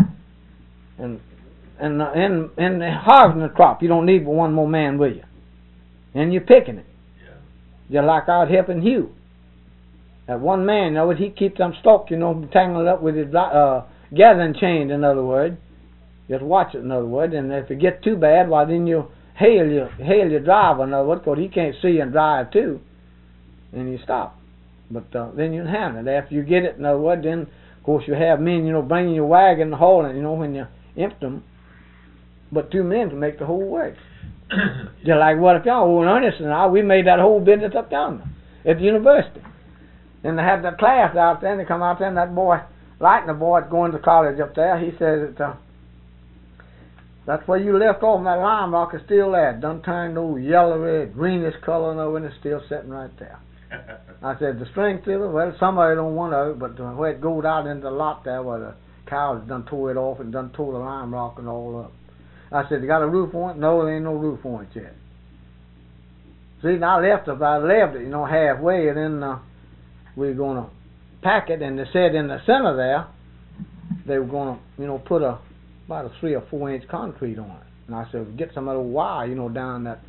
and harvesting the crop, you don't need but one more man with you. And you're picking it. Yeah. Just like I was helping Hugh. That one man, you know, he keeps them stalks, you know, tangled up with his gathering chain, in other words. Just watch it, in other words. And if it gets too bad, well, then you hail your driver, in other words, because he can't see and drive too. And you stop. But then you handle it. After you get it, in other words, then, of course, you have men, you know, bringing your wagon and hauling, you know, when you empty them. But two men can make the whole work. Just like what if y'all, old Ernest and I, we made that whole business up down at the university. And they had that class out there, and they come out there, and that boy, Lightner boy, going to college up there, he says that that's where you left off, and that lime rock is still there. Done turned old yellow, red, greenish color, and it's still sitting right there. I said, the strength of it, well, somebody don't want it, but where it goes out into the lot there where the cows done tore it off and done tore the lime rock and all up. I said, you got a roof on it? No, there ain't no roof on it yet. See, now I left it, you know, halfway, and then we were going to pack it, and they said in the center there, they were going to, you know, put about a 3 or 4 inch concrete on it. And I said, get some of the wire, you know, down that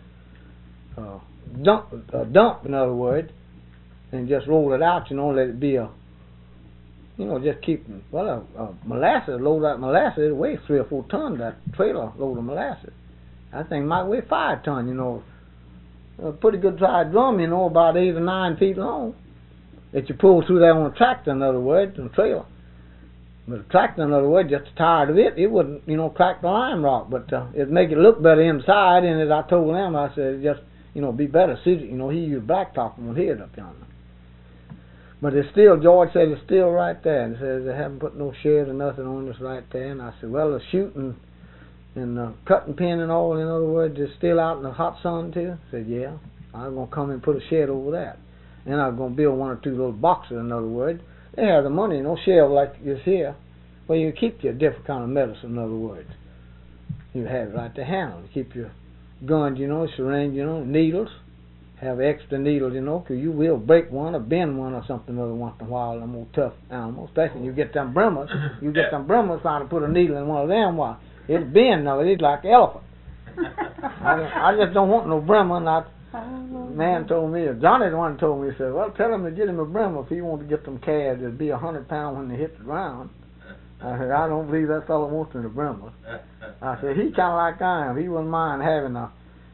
dump, in other words, and just roll it out, you know, let it be you know, just keep, well, molasses, load that molasses, it weighs 3 or 4 tons, that trailer load of molasses. That thing might weigh 5 tons, you know. A pretty good dry drum, you know, about 8 or 9 feet long, that you pull through there on a tractor, in other words, on a trailer. But a tractor, in other words, just tired of it, it wouldn't, you know, crack the lime rock, but it'd make it look better inside, and as I told them, I said, just, you know, be better suited, you know, he used blacktop on his up yonder. But it's still, George said it's still right there, and he says they haven't put no shed or nothing on this right there, and I said, well, the shooting and cutting pin and all, in other words, is still out in the hot sun too? I said, yeah, I'm going to come and put a shed over that. And I'm going to build 1 or 2 little boxes, in other words. They have the money, no shelf like this here, where you keep your different kind of medicine, in other words. You have it right to handle. You keep your guns, you know, syringe, you know, needles. Have extra needles, you know, because you will break one or bend one or something other once in a while, them old tough animals. Especially when you get them Brahmas. You get them Brahmas trying to put a needle in one of them, why, it'll bend, no, it's like an elephant. I just don't want no Brahma. Man told me, Johnny the one told me, he said, well, tell him to get him a Brahma if he wants to get them calves. It'll be 100 pounds when they hit the ground. I said, I don't believe that fellow wants any Brahmas. I said, he kind of like I am. He wouldn't mind having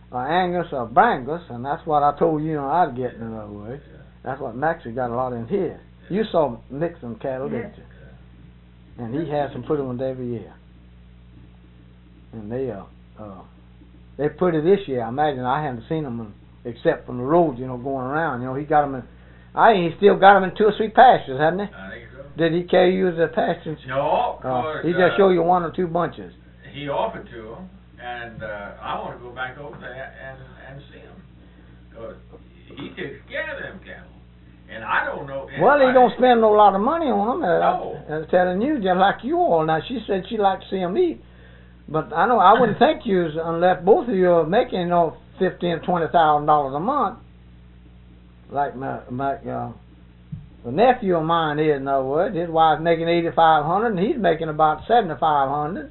Angus or Brangus, and that's what I told you, I'd get, in other words. That's what Maxie got a lot in here. You saw Nixon cattle, didn't you? And he has them put on every year. And they put it this year. I imagine I haven't seen them except from the roads, going around. He got them in. He still got them in 2 or 3 pastures, hasn't he? I think so. Did he carry you to the pastures? No, cause, he just showed you 1 or 2 bunches. He offered to him, and I want to go back over there and see him. Cause he takes care of them cattle. And I don't know. Well, he don't spend no lot of money on them. No. I'm telling you, just like you all. Now, she said she liked to see him eat. But I know I wouldn't think you, unless both of you are making, $15,000 or $20,000 a month. Like the nephew of mine is, in other words. His wife's making $8,500, and he's making about $7,500.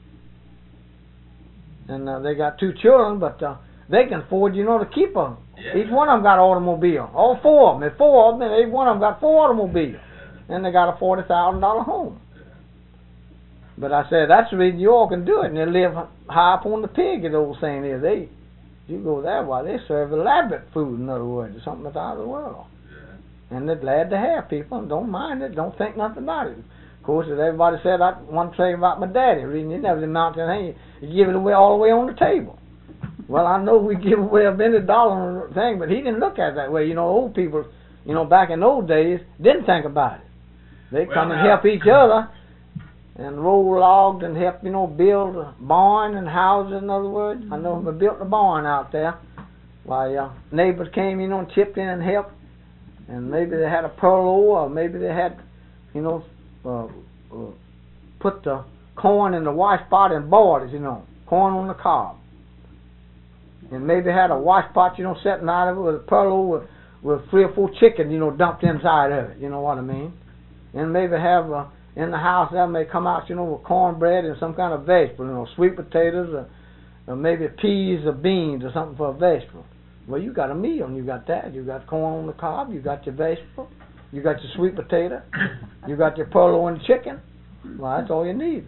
And they got 2 children, but they can afford, to keep them. Yeah. Each one of them got an automobile. All 4 of them. There's 4 of them, and each one of them got 4 automobiles. And they got a $40,000 home. But I said, that's the reason you all can do it. And they live high up on the pig, the old saying is. You go there, why, they serve elaborate food, in other words, or something that's out of the world. Yeah. And they're glad to have people, and don't mind it, don't think nothing about it. Of course, as everybody said, I want to say about my daddy, reading, he never amounted to anything. He give it away all the way on the table. Well, I know we give away a $1 on thing, but he didn't look at it that way. Old people, back in those days, didn't think about it. They come and help each other and roll logs and help, build a barn and houses, in other words. I know we built a barn out there. Why, neighbors came, and chipped in and helped. And maybe they had a perlo, or maybe they had, put the corn in the wash pot and boiled it, corn on the cob. And maybe had a wash pot, sitting out of it with a perlo with 3 or 4 chickens, dumped inside of it, you know what I mean? And maybe have in the house there may come out, with cornbread and some kind of vegetable, sweet potatoes or maybe peas or beans or something for a vegetable. Well, you got a meal, and you got that. You got corn on the cob, you got your vegetable, you got your sweet potato, you got your perlo and chicken. Well, that's all you need.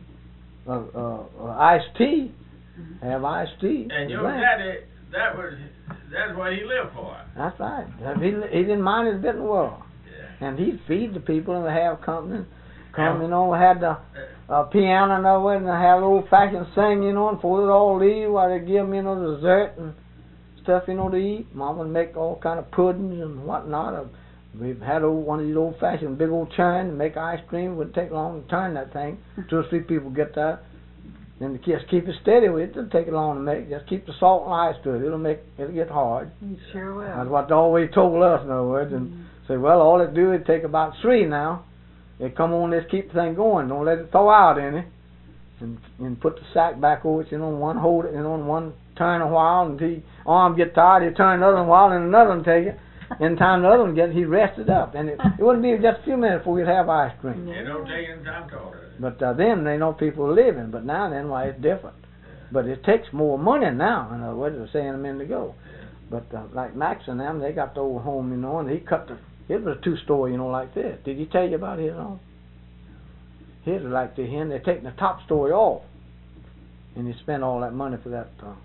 Iced tea. Have iced tea. And your daddy, that's what he lived for. That's right. He didn't mind his bit in the world. Yeah. And he'd feed the people, and they have company. Had the piano and over, and they had old-fashioned sing, and before they all leave, while they give them, dessert and stuff, to eat. Mama would make all kind of puddings and whatnot. We've had one of these old-fashioned big old churn to make ice cream. It wouldn't take long to turn that thing. 2 or 3 people get that. Then just keep it steady with it. It'll take it long to make. Just keep the salt and ice to it. It'll get hard. You sure will. That's what they always told us, in other words. And say, well, all it do is take about 3 now. They come on, let's keep the thing going. Don't let it thaw out any. And put the sack back over it, one hold it, one turn a while until his arm get tired. He turn another while, and another one take it. In time the other one he rested up. And it wouldn't be just a few minutes before we'd have ice cream. It don't take any time to order it. But then they know people are living. But now then, why, it's different. But it takes more money now, in other words, I was saying a minute ago. But like Max and them, they got the old home, and he cut it was a 2-story, like this. Did he tell you about his home? His was like this here, and they're taking the top story off. And he spent all that money for that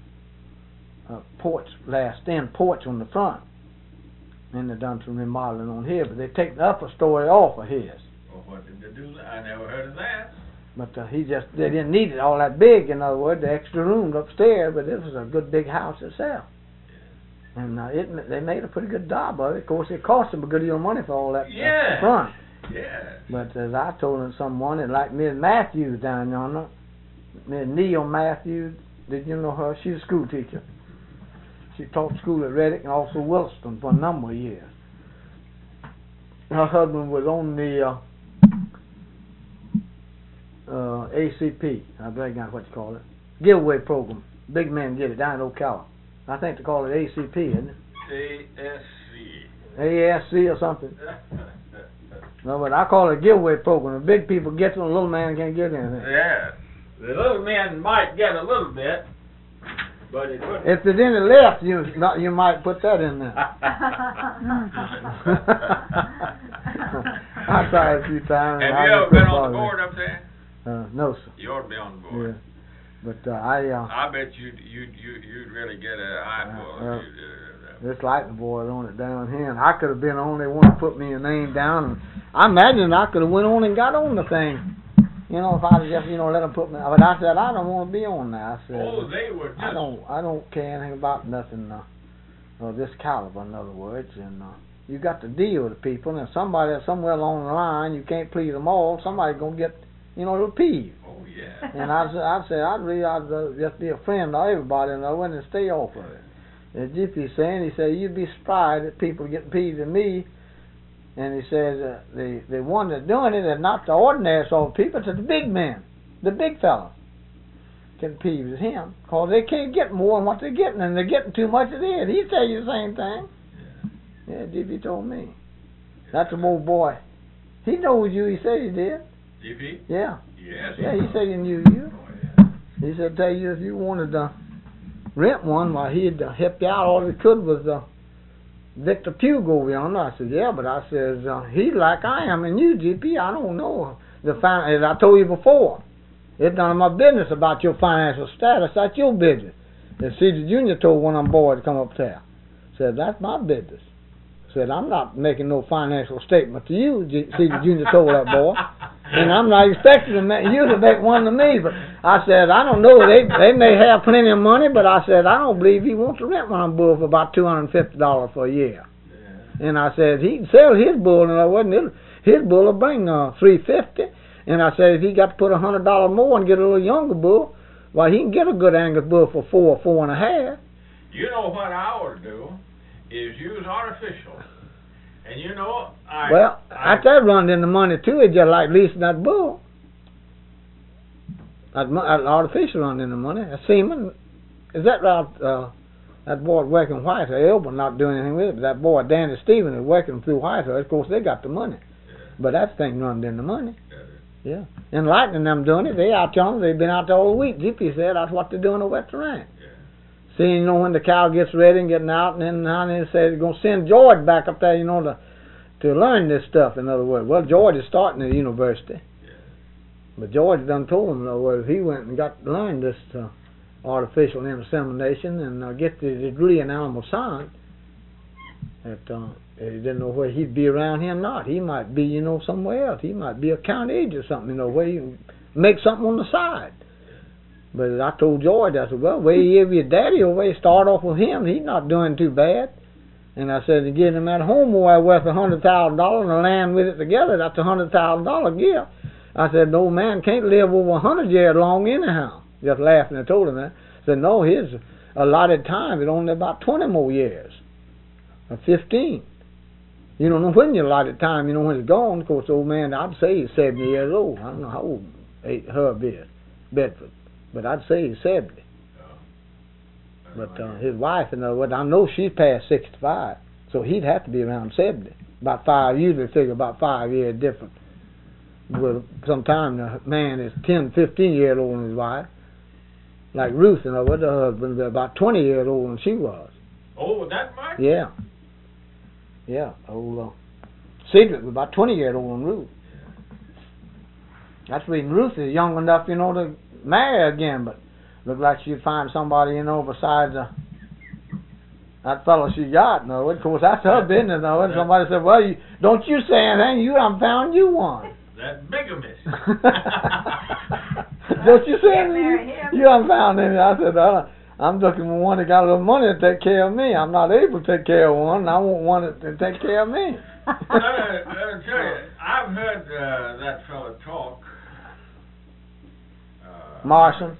porch, thin porch on the front. And they done some remodeling on here, but they take the upper story off of his. Well, what did they do? I never heard of that. But they didn't need it all that big, in other words, the extra rooms upstairs, but this was a good big house itself. And they made a pretty good job of it. Of course, it cost them a good deal of money for all that front. Yeah. But as I told them someone, and like Miss Matthews down yonder, Miss Neil Matthews, did you know her? She's a school teacher. She taught school at Reddick and also Williston for a number of years. Her husband was on the ACP, I think that's what you call it, giveaway program. Big men get it down in Ocala. I think they call it ACP, isn't it? ASC. ASC or something. No, but I call it a giveaway program. The big people get it, the little man can't get anything. Yeah. The little man might get a little bit, but it wouldn't. If there's any left, you might put that in there. I tried a few times. Have you ever been on the board up there? No, sir. You ought to be on the board. But I bet you'd really get a eyeful if you did it. This Lightning boy on it down here, and I could have been the only one to put me a name down. And I imagine I could have went on and got on the thing. You know, if I'd just, let them put me. But I said I don't want to be on there. I said, Oh, they were just. I don't care anything about nothing of this caliber. In other words, and you got to deal with the people, and somebody somewhere along the line, you can't please them all. Somebody's gonna get, a little peeved. Oh yeah. And I said I'd just be a friend to everybody, and I wouldn't stay off of it. And Jiffy's saying, he said, you'd be surprised that people get peeved at me. And he says, the one that's doing it is not the ordinary sort of people, it's the big men, the big fellas. Getting peeved at him, because they can't get more than what they're getting, and they're getting too much of it. He'd tell you the same thing. Yeah, Jiffy told me. That's a old boy. He knows you, he said he did. Jiffy? Yeah. Yes. Yeah, he said he knew you. Oh, yeah. He said, tell you if you wanted to rent one, why he'd help you out. All he could was Victor Pugh go over yonder. I said, yeah, but I says, he's like I am, and you, GP, I don't know. As I told you before, it's none of my business about your financial status. That's your business. And Cedar Jr. told one of them boys to come up there. Said, that's my business. Said, I'm not making no financial statement to you, Cedar Jr. told that boy. And I'm not expecting you to make one to me. But I said, I don't know. They may have plenty of money, but I said, I don't believe he wants to rent one of them bulls for about $250 for a year. Yeah. And I said, he can sell his bull, and his bull will bring $350. And I said, if he got to put $100 more and get a little younger bull, well, he can get a good Angus bull for $4.5. You know what I ought to do is use artificial. And that run into money too. It's just like leasing that bull. That artificial run into money. A seaman, is that right? That boy working Whitehall, but not doing anything with it. But that boy Danny Stevens is working through Whitehall. Of course, they got the money. Yeah. But that thing runs into money. Yeah. And Lightning them doing it. They out yonder. They've been out there all week. GP said that's what they're doing over at the ranch. Seeing, when the cow gets ready and getting out, and then they say they're going to send George back up there, to learn this stuff, in other words. Well, George is starting at the university. Yeah. But George done told him, in other words, he went and got to learn this artificial insemination and get the degree in animal science. That he didn't know where he'd be around here or not. He might be, somewhere else. He might be a county agent or something, where he can make something on the side. But I told George, I said, well, where you have your daddy over there, start off with him. He's not doing too bad. And I said, to get him at home where worth $100,000 and the land with it together, that's $100,000 gift. I said, no man can't live over 100 years long anyhow. Just laughing, I told him that. I said, no, his allotted time is only about 20 more years, or 15. You don't know when your allotted time, when it's gone. Of course, the old man, I'd say he's 70 years old. I don't know how old Herb is, Bedford. But I'd say he's 70. But his wife, in other words, I know she's past 65, so he'd have to be around 70. About 5, usually figure about 5 years different. Well, sometimes the man is 10, 15 years older than his wife. Like Ruth, in other words, her husband was about 20 years older than she was. Oh, that much? Yeah. Yeah, old Cedric was about 20 years older than Ruth. That's reason Ruth is young enough, to marry again, but look like she'd find somebody, besides that fellow she got. No, of course, that's her business. No, and somebody said, well, don't you say anything. You done found you one. That bigamist. Don't you say anything. You done found him. I said, I'm looking for one that got a little money to take care of me. I'm not able to take care of one, and I want one to take care of me. Let me tell you, I've heard that fellow talk. Marshall.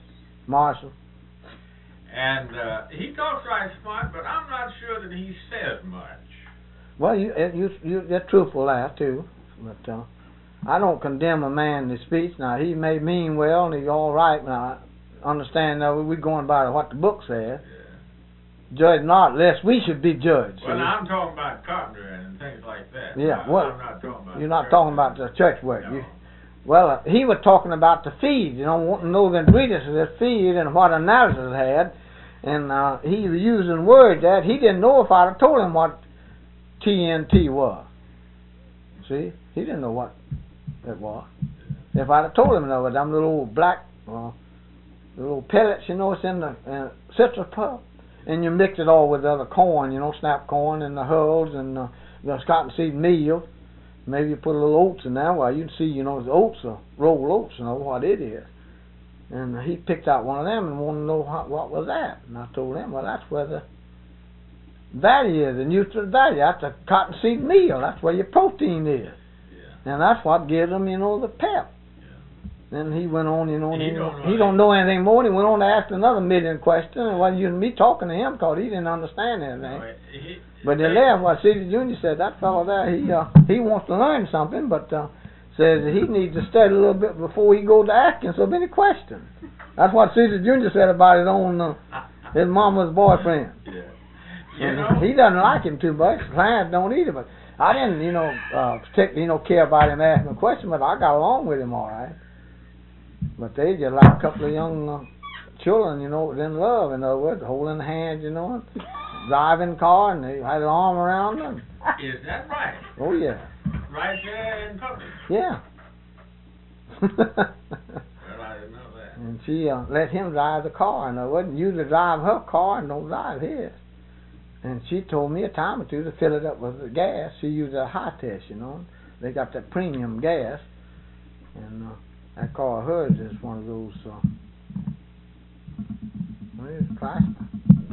And he talks right smart, but I'm not sure that he says much. Well, you're truthful there too, but I don't condemn a man in his speech. Now he may mean well and he's all right. Now I understand that we're going by what the book says. Yeah. Judge not, lest we should be judged. Well, I'm talking about carpenter and things like that. Yeah, well, I'm not talking about you're not talking about the church work. No. Well, he was talking about the feed, wanting to know the ingredients of this feed and what analysis had. And he was using words that he didn't know if I'd have told him what TNT was. See? He didn't know what it was. If I'd have told him, them little old black the little pellets, you know, it's in the citrus pulp, and you mix it all with the other corn, you know, snap corn and the hulls and the cottonseed meal. Maybe you put a little oats in there. Well, you can see, you know, the oats are rolled oats, you know what it is. And he picked out one of them and wanted to know what was that. And I told him, well, that's where the value is, the nutrient value. That's the cottonseed meal. That's where your protein is. Yeah. And that's what gives them, you know, the pep. Then he went on, you know, and he don't know know anything more. And he went on to ask another million questions. And wasn't using me talking to him because he didn't understand anything. But then there, what Caesar Jr. said, that fellow there, he wants to learn something, but says that he needs to study a little bit before he goes to asking so many questions. That's what Caesar Jr. said about his own, his mama's boyfriend. Yeah. And he doesn't like him too much. Clients don't either. But I didn't, you know, particularly, you know, care about him asking a question, but I got along with him all right. But they just like a couple of young children, you know, in love, in other words, holding hands, you know, driving the car, and they had an arm around them. Is that right? Oh, yeah. Right there in public? Yeah. Well, I didn't know that. And she let him drive the car, and I wouldn't usually drive her car and don't drive his. And she told me a time or two to fill it up with the gas. She used a high test, you know. They got that premium gas, and that car of hers is one of those, what is it, Chrysler?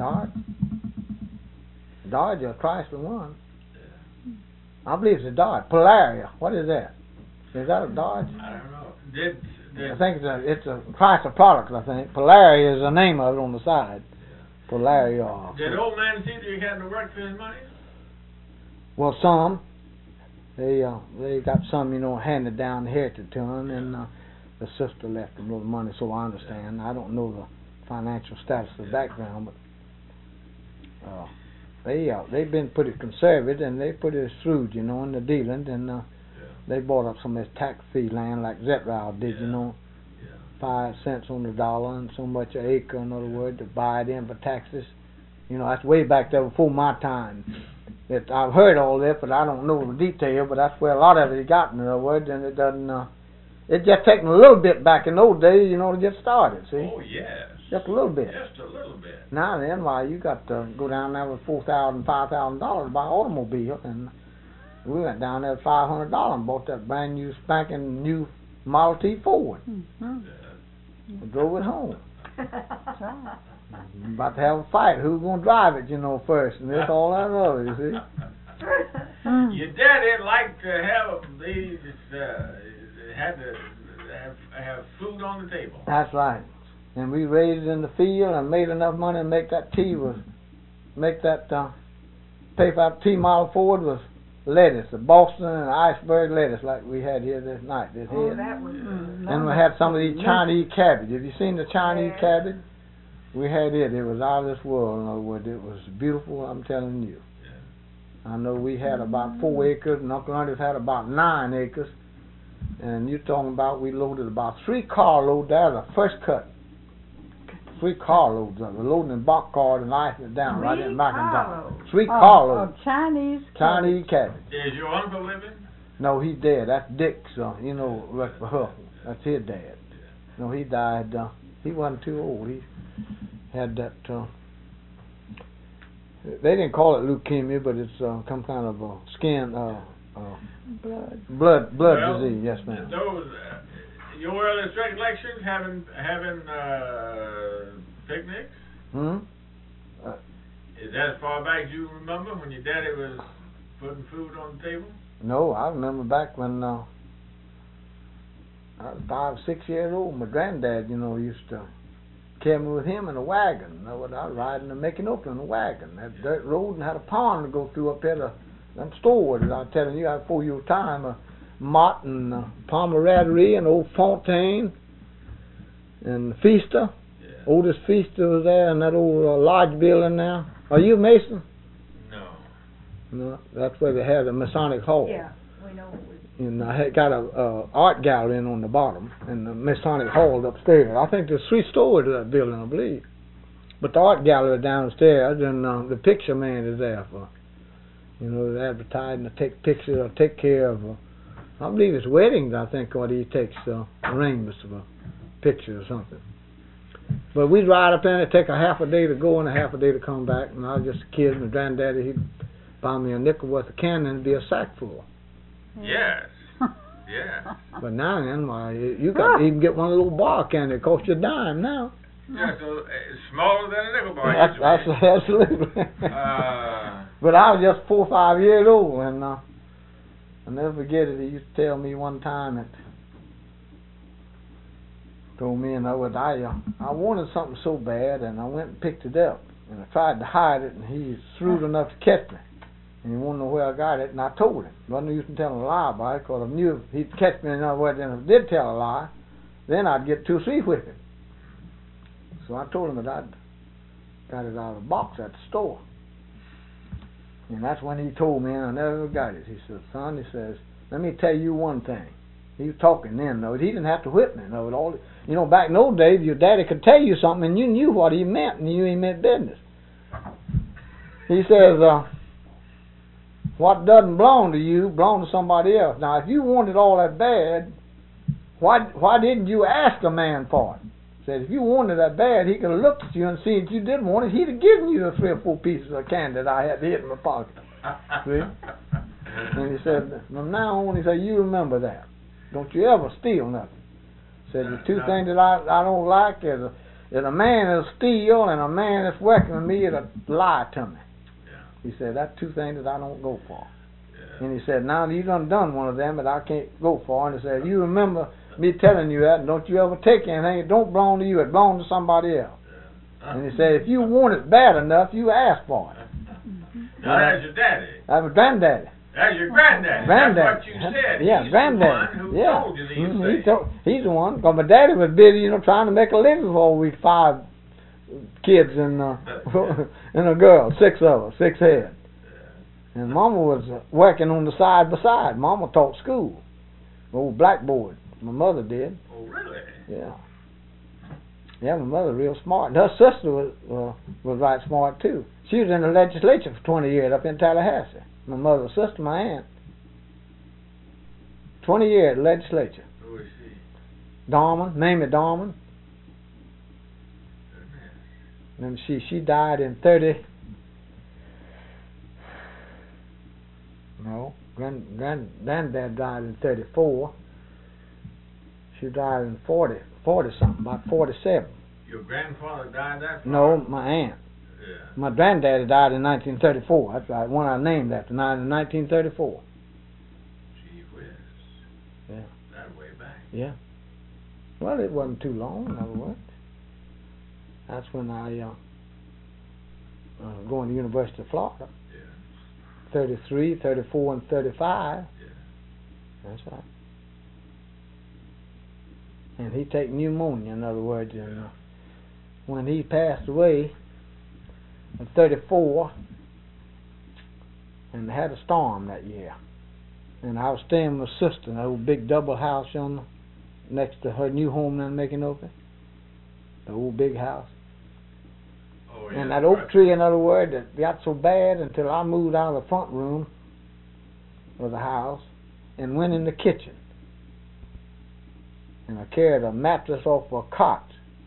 Dodge or Chrysler one. Yeah. I believe it's a Dodge. Polaria. What is that? Is that a Dodge? I don't know. I think it's a Chrysler product, I think. Polaria is the name of it on the side. Polaria. Did old man Cedric have to work for his money? Well, some. They got some, you know, handed down, inherited to them, and the sister left them a little money, so I understand. I don't know the financial status of the background, but they've been pretty conservative, and they pretty shrewd, you know, in the dealing, and they bought up some of this tax-free land like Zetrow did, you know. 5 cents on the dollar and so much an acre, in other words, to buy it in for taxes. You know, that's way back there before my time. I've heard all this, but I don't know the detail, but that's where a lot of it got, in other words, and it doesn't, it just taken a little bit back in those days, you know, to get started, see? Oh, yes. Just a little bit. Just a little bit. Now then, why, you got to go down there with $4,000, $5,000 to buy an automobile, and we went down there with $500 and bought that brand new, spanking new Model T Ford. Mm-hmm. We drove it home. That's right. About to have a fight. Who's going to drive it, you know, first? And that's all I know, you see. Your daddy liked to have these, had to have food on the table. That's right. And we raised it in the field and made enough money to make that pay for that T Model Ford was lettuce, the Boston and iceberg lettuce like we had here this night. Oh, that was And we had some of these Chinese cabbage. Have you seen the Chinese cabbage? We had it. It was out of this world, in other words. It was beautiful, I'm telling you. I know we had about 4 acres, and Uncle Ernest had about 9 acres. And you're talking about we loaded about 3 carloads there, the first cut. 3 carloads of it. We're loading in box cars and icing it down right in McIntyre. 3 carloads. Chinese cabbage. Is your uncle living? No, he's dead. That's Dick's, you know, worked for Huffle. That's his dad. No, he died, he wasn't too old. He had that, they didn't call it leukemia, but it's some kind of skin, blood Well, disease. Yes, ma'am. Those, your earliest recollections having picnics? Is that as far back as you remember when your daddy was putting food on the table? No, I remember back when I was 5 or 6 years old. My granddad, you know, used to carry me with him in a wagon. You know what? I was riding the making open in a wagon. That dirt road and had a pond to go through up there to them stores. I was telling you, before your time, Mott and Pomeraderie and Old Fontaine and Feaster. Yeah. Oldest Feaster was there in that old lodge building now. Are you a Mason? No. No, that's where they had the Masonic Hall. Yeah, we know. And I had got a art gallery in on the bottom, and the Masonic Hall upstairs. I think there's 3 stories to that building, I believe. But the art gallery downstairs, and the picture man is there for, you know, advertising to take pictures or take care of. I believe it's weddings. I think what he takes arrangements of a picture or something. But we'd ride up there and it'd take a half a day to go and a half a day to come back. And I was just a kid, and my granddaddy, he'd buy me a nickel worth of candy and it'd be a sack full. Yes. Yeah. But now then, why, you got to even get one little bar candy. It costs you a dime now. Yeah, so it's smaller than a nickel bar. That's absolutely. But I was just 4 or 5 years old, and I'll never forget it. He used to tell me one time that told me, I wanted something so bad, and I went and picked it up, and I tried to hide it, and he was shrewd enough to catch me. And he wanted to know where I got it, and I told him. Wasn't use him telling a lie about it, because I knew if he'd catch me in other words, and if I did tell a lie, then I'd get 2 or 3 with him. So I told him that I'd got it out of the box at the store. And that's when he told me, and I never got it. He said, son, he says, let me tell you one thing. He was talking then, though. He didn't have to whip me, though. All, you know, back in those days, your daddy could tell you something, and you knew what he meant, and you ain't meant business. He says, what doesn't belong to you belongs to somebody else. Now, if you wanted all that bad, why didn't you ask a man for it? He said, if you wanted that bad, he could have looked at you and seen that you didn't want it. He'd have given you the 3 or 4 pieces of candy that I had hid in my pocket. See? And he said, from now on, he said, you remember that. Don't you ever steal nothing. He said, the 2 things that I don't like is a man that'll steal and a man that's working with me that'll lie to me. He said, that's 2 things that I don't go for. Yeah. And he said, now you done one of them that I can't go for. And he said, you remember me telling you that, and don't you ever take anything. It don't belong to you. It belongs to somebody else. Yeah. And he said, if you want it bad enough, you ask for it. Now that's your daddy. That was granddaddy. That's your granddaddy. Granddaddy. That's what you said. Yeah, he's granddaddy. The one who told you these things. He's the one. Because my daddy was busy, trying to make a living for we 5 kids and and a girl, 6 of us, 6 head. And Mama was working on the side by side. Mama taught school, old blackboard. My mother did. Oh, really? Yeah. Yeah, my mother real smart. And her sister was right smart too. She was in the legislature for 20 years up in Tallahassee. My mother's sister, my aunt. 20 years legislature. Who is she? Dorman, Mamie Dorman. And she died in 30. No, granddad died in 34. She died in 40 something, about 47. Your grandfather died that far? No, my aunt. Yeah. My granddaddy died in 1934. That's the one I named after, in 1934. Gee whiz. Yeah. That way back. Yeah. Well, it wasn't too long, in other words. That's when I going to the University of Florida. Yeah. 33, 34, and 35. Yeah. That's right. And he take pneumonia, in other words. And when he passed away in 34, and they had a storm that year. And I was staying with my sister in that old big double house next to her new home they're making open. The old big house. Oh, yeah, and that oak tree, in other words, it got so bad until I moved out of the front room of the house and went in the kitchen. And I carried a mattress off a cot.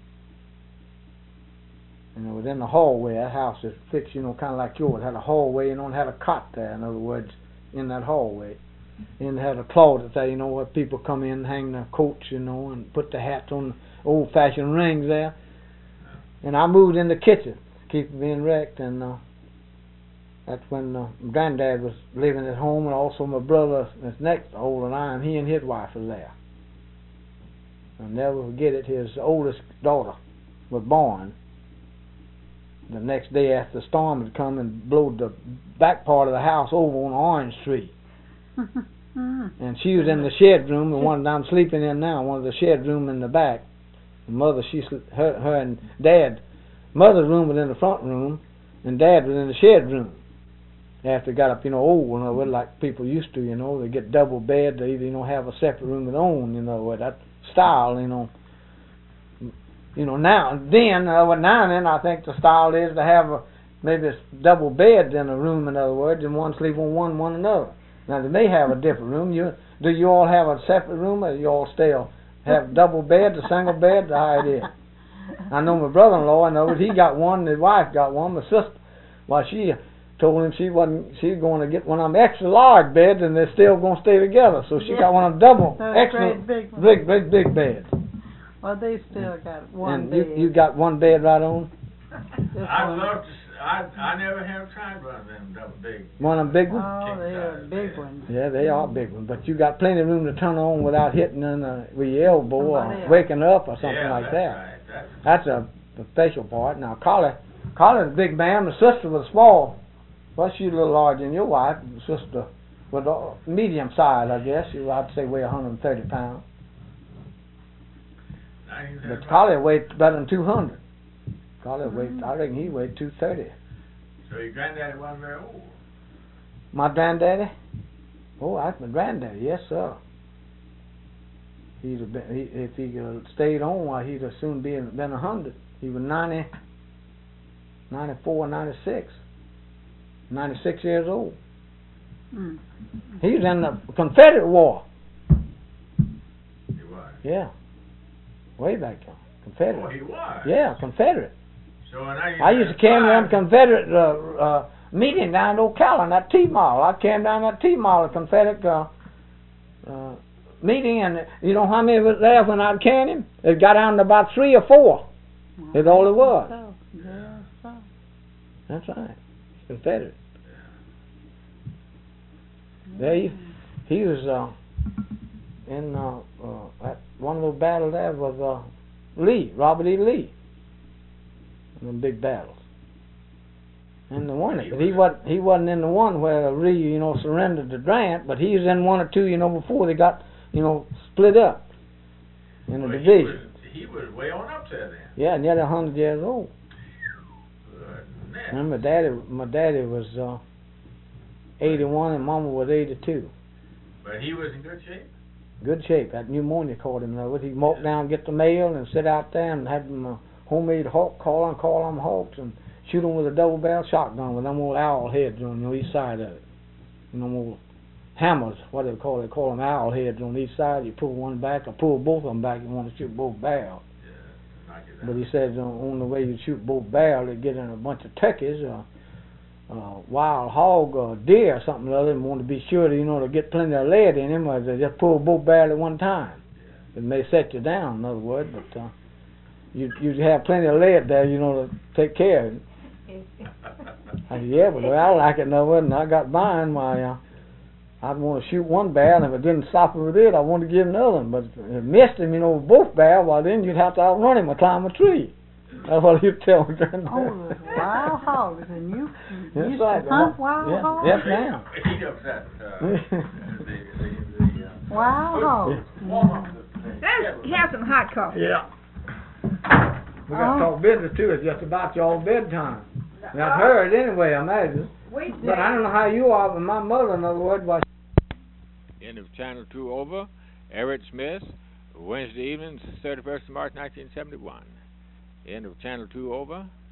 And it was in the hallway. That house is fixed, kind of like yours. It had a hallway, and had a cot there, in other words, in that hallway. And it had a closet there, where people come in and hang their coats, and put their hats on, old-fashioned rings there. And I moved in the kitchen, keep it being wrecked, and that's when Granddad was living at home, and also my brother that's next to older than I am, he and his wife was there. I'll never forget it, his oldest daughter was born the next day after the storm had come and blowed the back part of the house over on an orange tree. And she was in the shed room, the one that I'm sleeping in now, one of the shed room in the back. Mother, her and Dad, Mother's room was in the front room, and Dad was in the shed room. After they got up, old, like people used to, they get double bed, they either, have a separate room of their own, with that style, now and then, I think the style is to have maybe a double bed in a room, in other words, and one sleep on one another. Now, they may have a different room. Do you all have a separate room, or you all still have double bed, a single bed, how it is? I know my brother-in-law, I know it, he got one, his wife got one, my sister, she told him she was going to get one of them extra large beds and they're still going to stay together, so she got one of them double, Those extra, great big ones. big beds. Well, they still got one And bed. you got one bed right on? This I'd one. love to, I never have tried one of them double big. One of them big ones? Oh, they are king-size big bed. ones. Yeah, they are big ones, but you got plenty of room to turn on without hitting with your elbow Somebody or else. waking up or something Yeah, like that's that. right. That's the special part. Now, Carly's a big man. My sister was small. Well, she's a little larger than your wife. My sister was medium size, I guess. She, I'd say, weigh 130 pounds. But Carly weighed better than 200. Carly weighed, I reckon he weighed 230. So your granddaddy wasn't very old. My granddaddy? Oh, that's my granddaddy. Yes, sir. He'd have been, if he stayed on, why he'd have soon been 100. He was 90, 94, 96. 96 years old. Mm. He was in the Confederate War. He was. Yeah. Way back then. Oh, Confederate. he was. Yeah, Confederate. So now you I used to carry them Confederate meeting down to Ocala, that T-Mall. I came down that T-Mall, a Confederate meeting, and you know how many was there when I carried him? It got down to about 3 or 4. That's all it was. So, yeah, so. That's right. Confederate. There he was in at one of those battles there was Lee, Robert E. Lee. In them big battles. And the one he wasn't in the one where Lee, surrendered to Grant, but he was in one or two, before they got, split up in the division. He was way on up there then. Yeah, nearly 100 years old. Goodness. And my daddy was 81 and Mama was 82. But he was in good shape. Good shape. That pneumonia caught him though. He'd walk down, get the mail, and sit out there and have them homemade hawk, call them hawks, and shoot them with a double barrel shotgun with them old owl heads on each side of it. Old hammers, what do they call it? They call them owl heads on each side. You pull one back or pull both of them back. You want to shoot both barrels. Yeah, knock it But out. he says on the way you shoot both barrels, they get in a bunch of turkeys, wild hog or deer or something or other, and want to be sure that, to get plenty of lead in him, or they just pull both barrels at one time. It may set you down, in other words, but you have plenty of lead there, to take care of it. I said, yeah, but I like it, no, and I got mine. I'd want to shoot one barrel, and if it didn't stop him with it, I wanted to give another one. But if it missed him, with both barrels, well, then you'd have to outrun him or climb a tree. That's what he'd tell me. Oh, the wild hogs, and you That's used right. to hunt wild hogs? Yes, ma'am. He upset the Wild hogs. warm up Let's have some hot coffee. Yeah. We got to talk business too. It's just about y'all bedtime. And I've heard anyway, I imagine. We But I don't know how you are, but my mother, in other words, was. End of Channel 2 over. Everett Smith, Wednesday evening, 31st of March, 1971. End of Channel 2 over.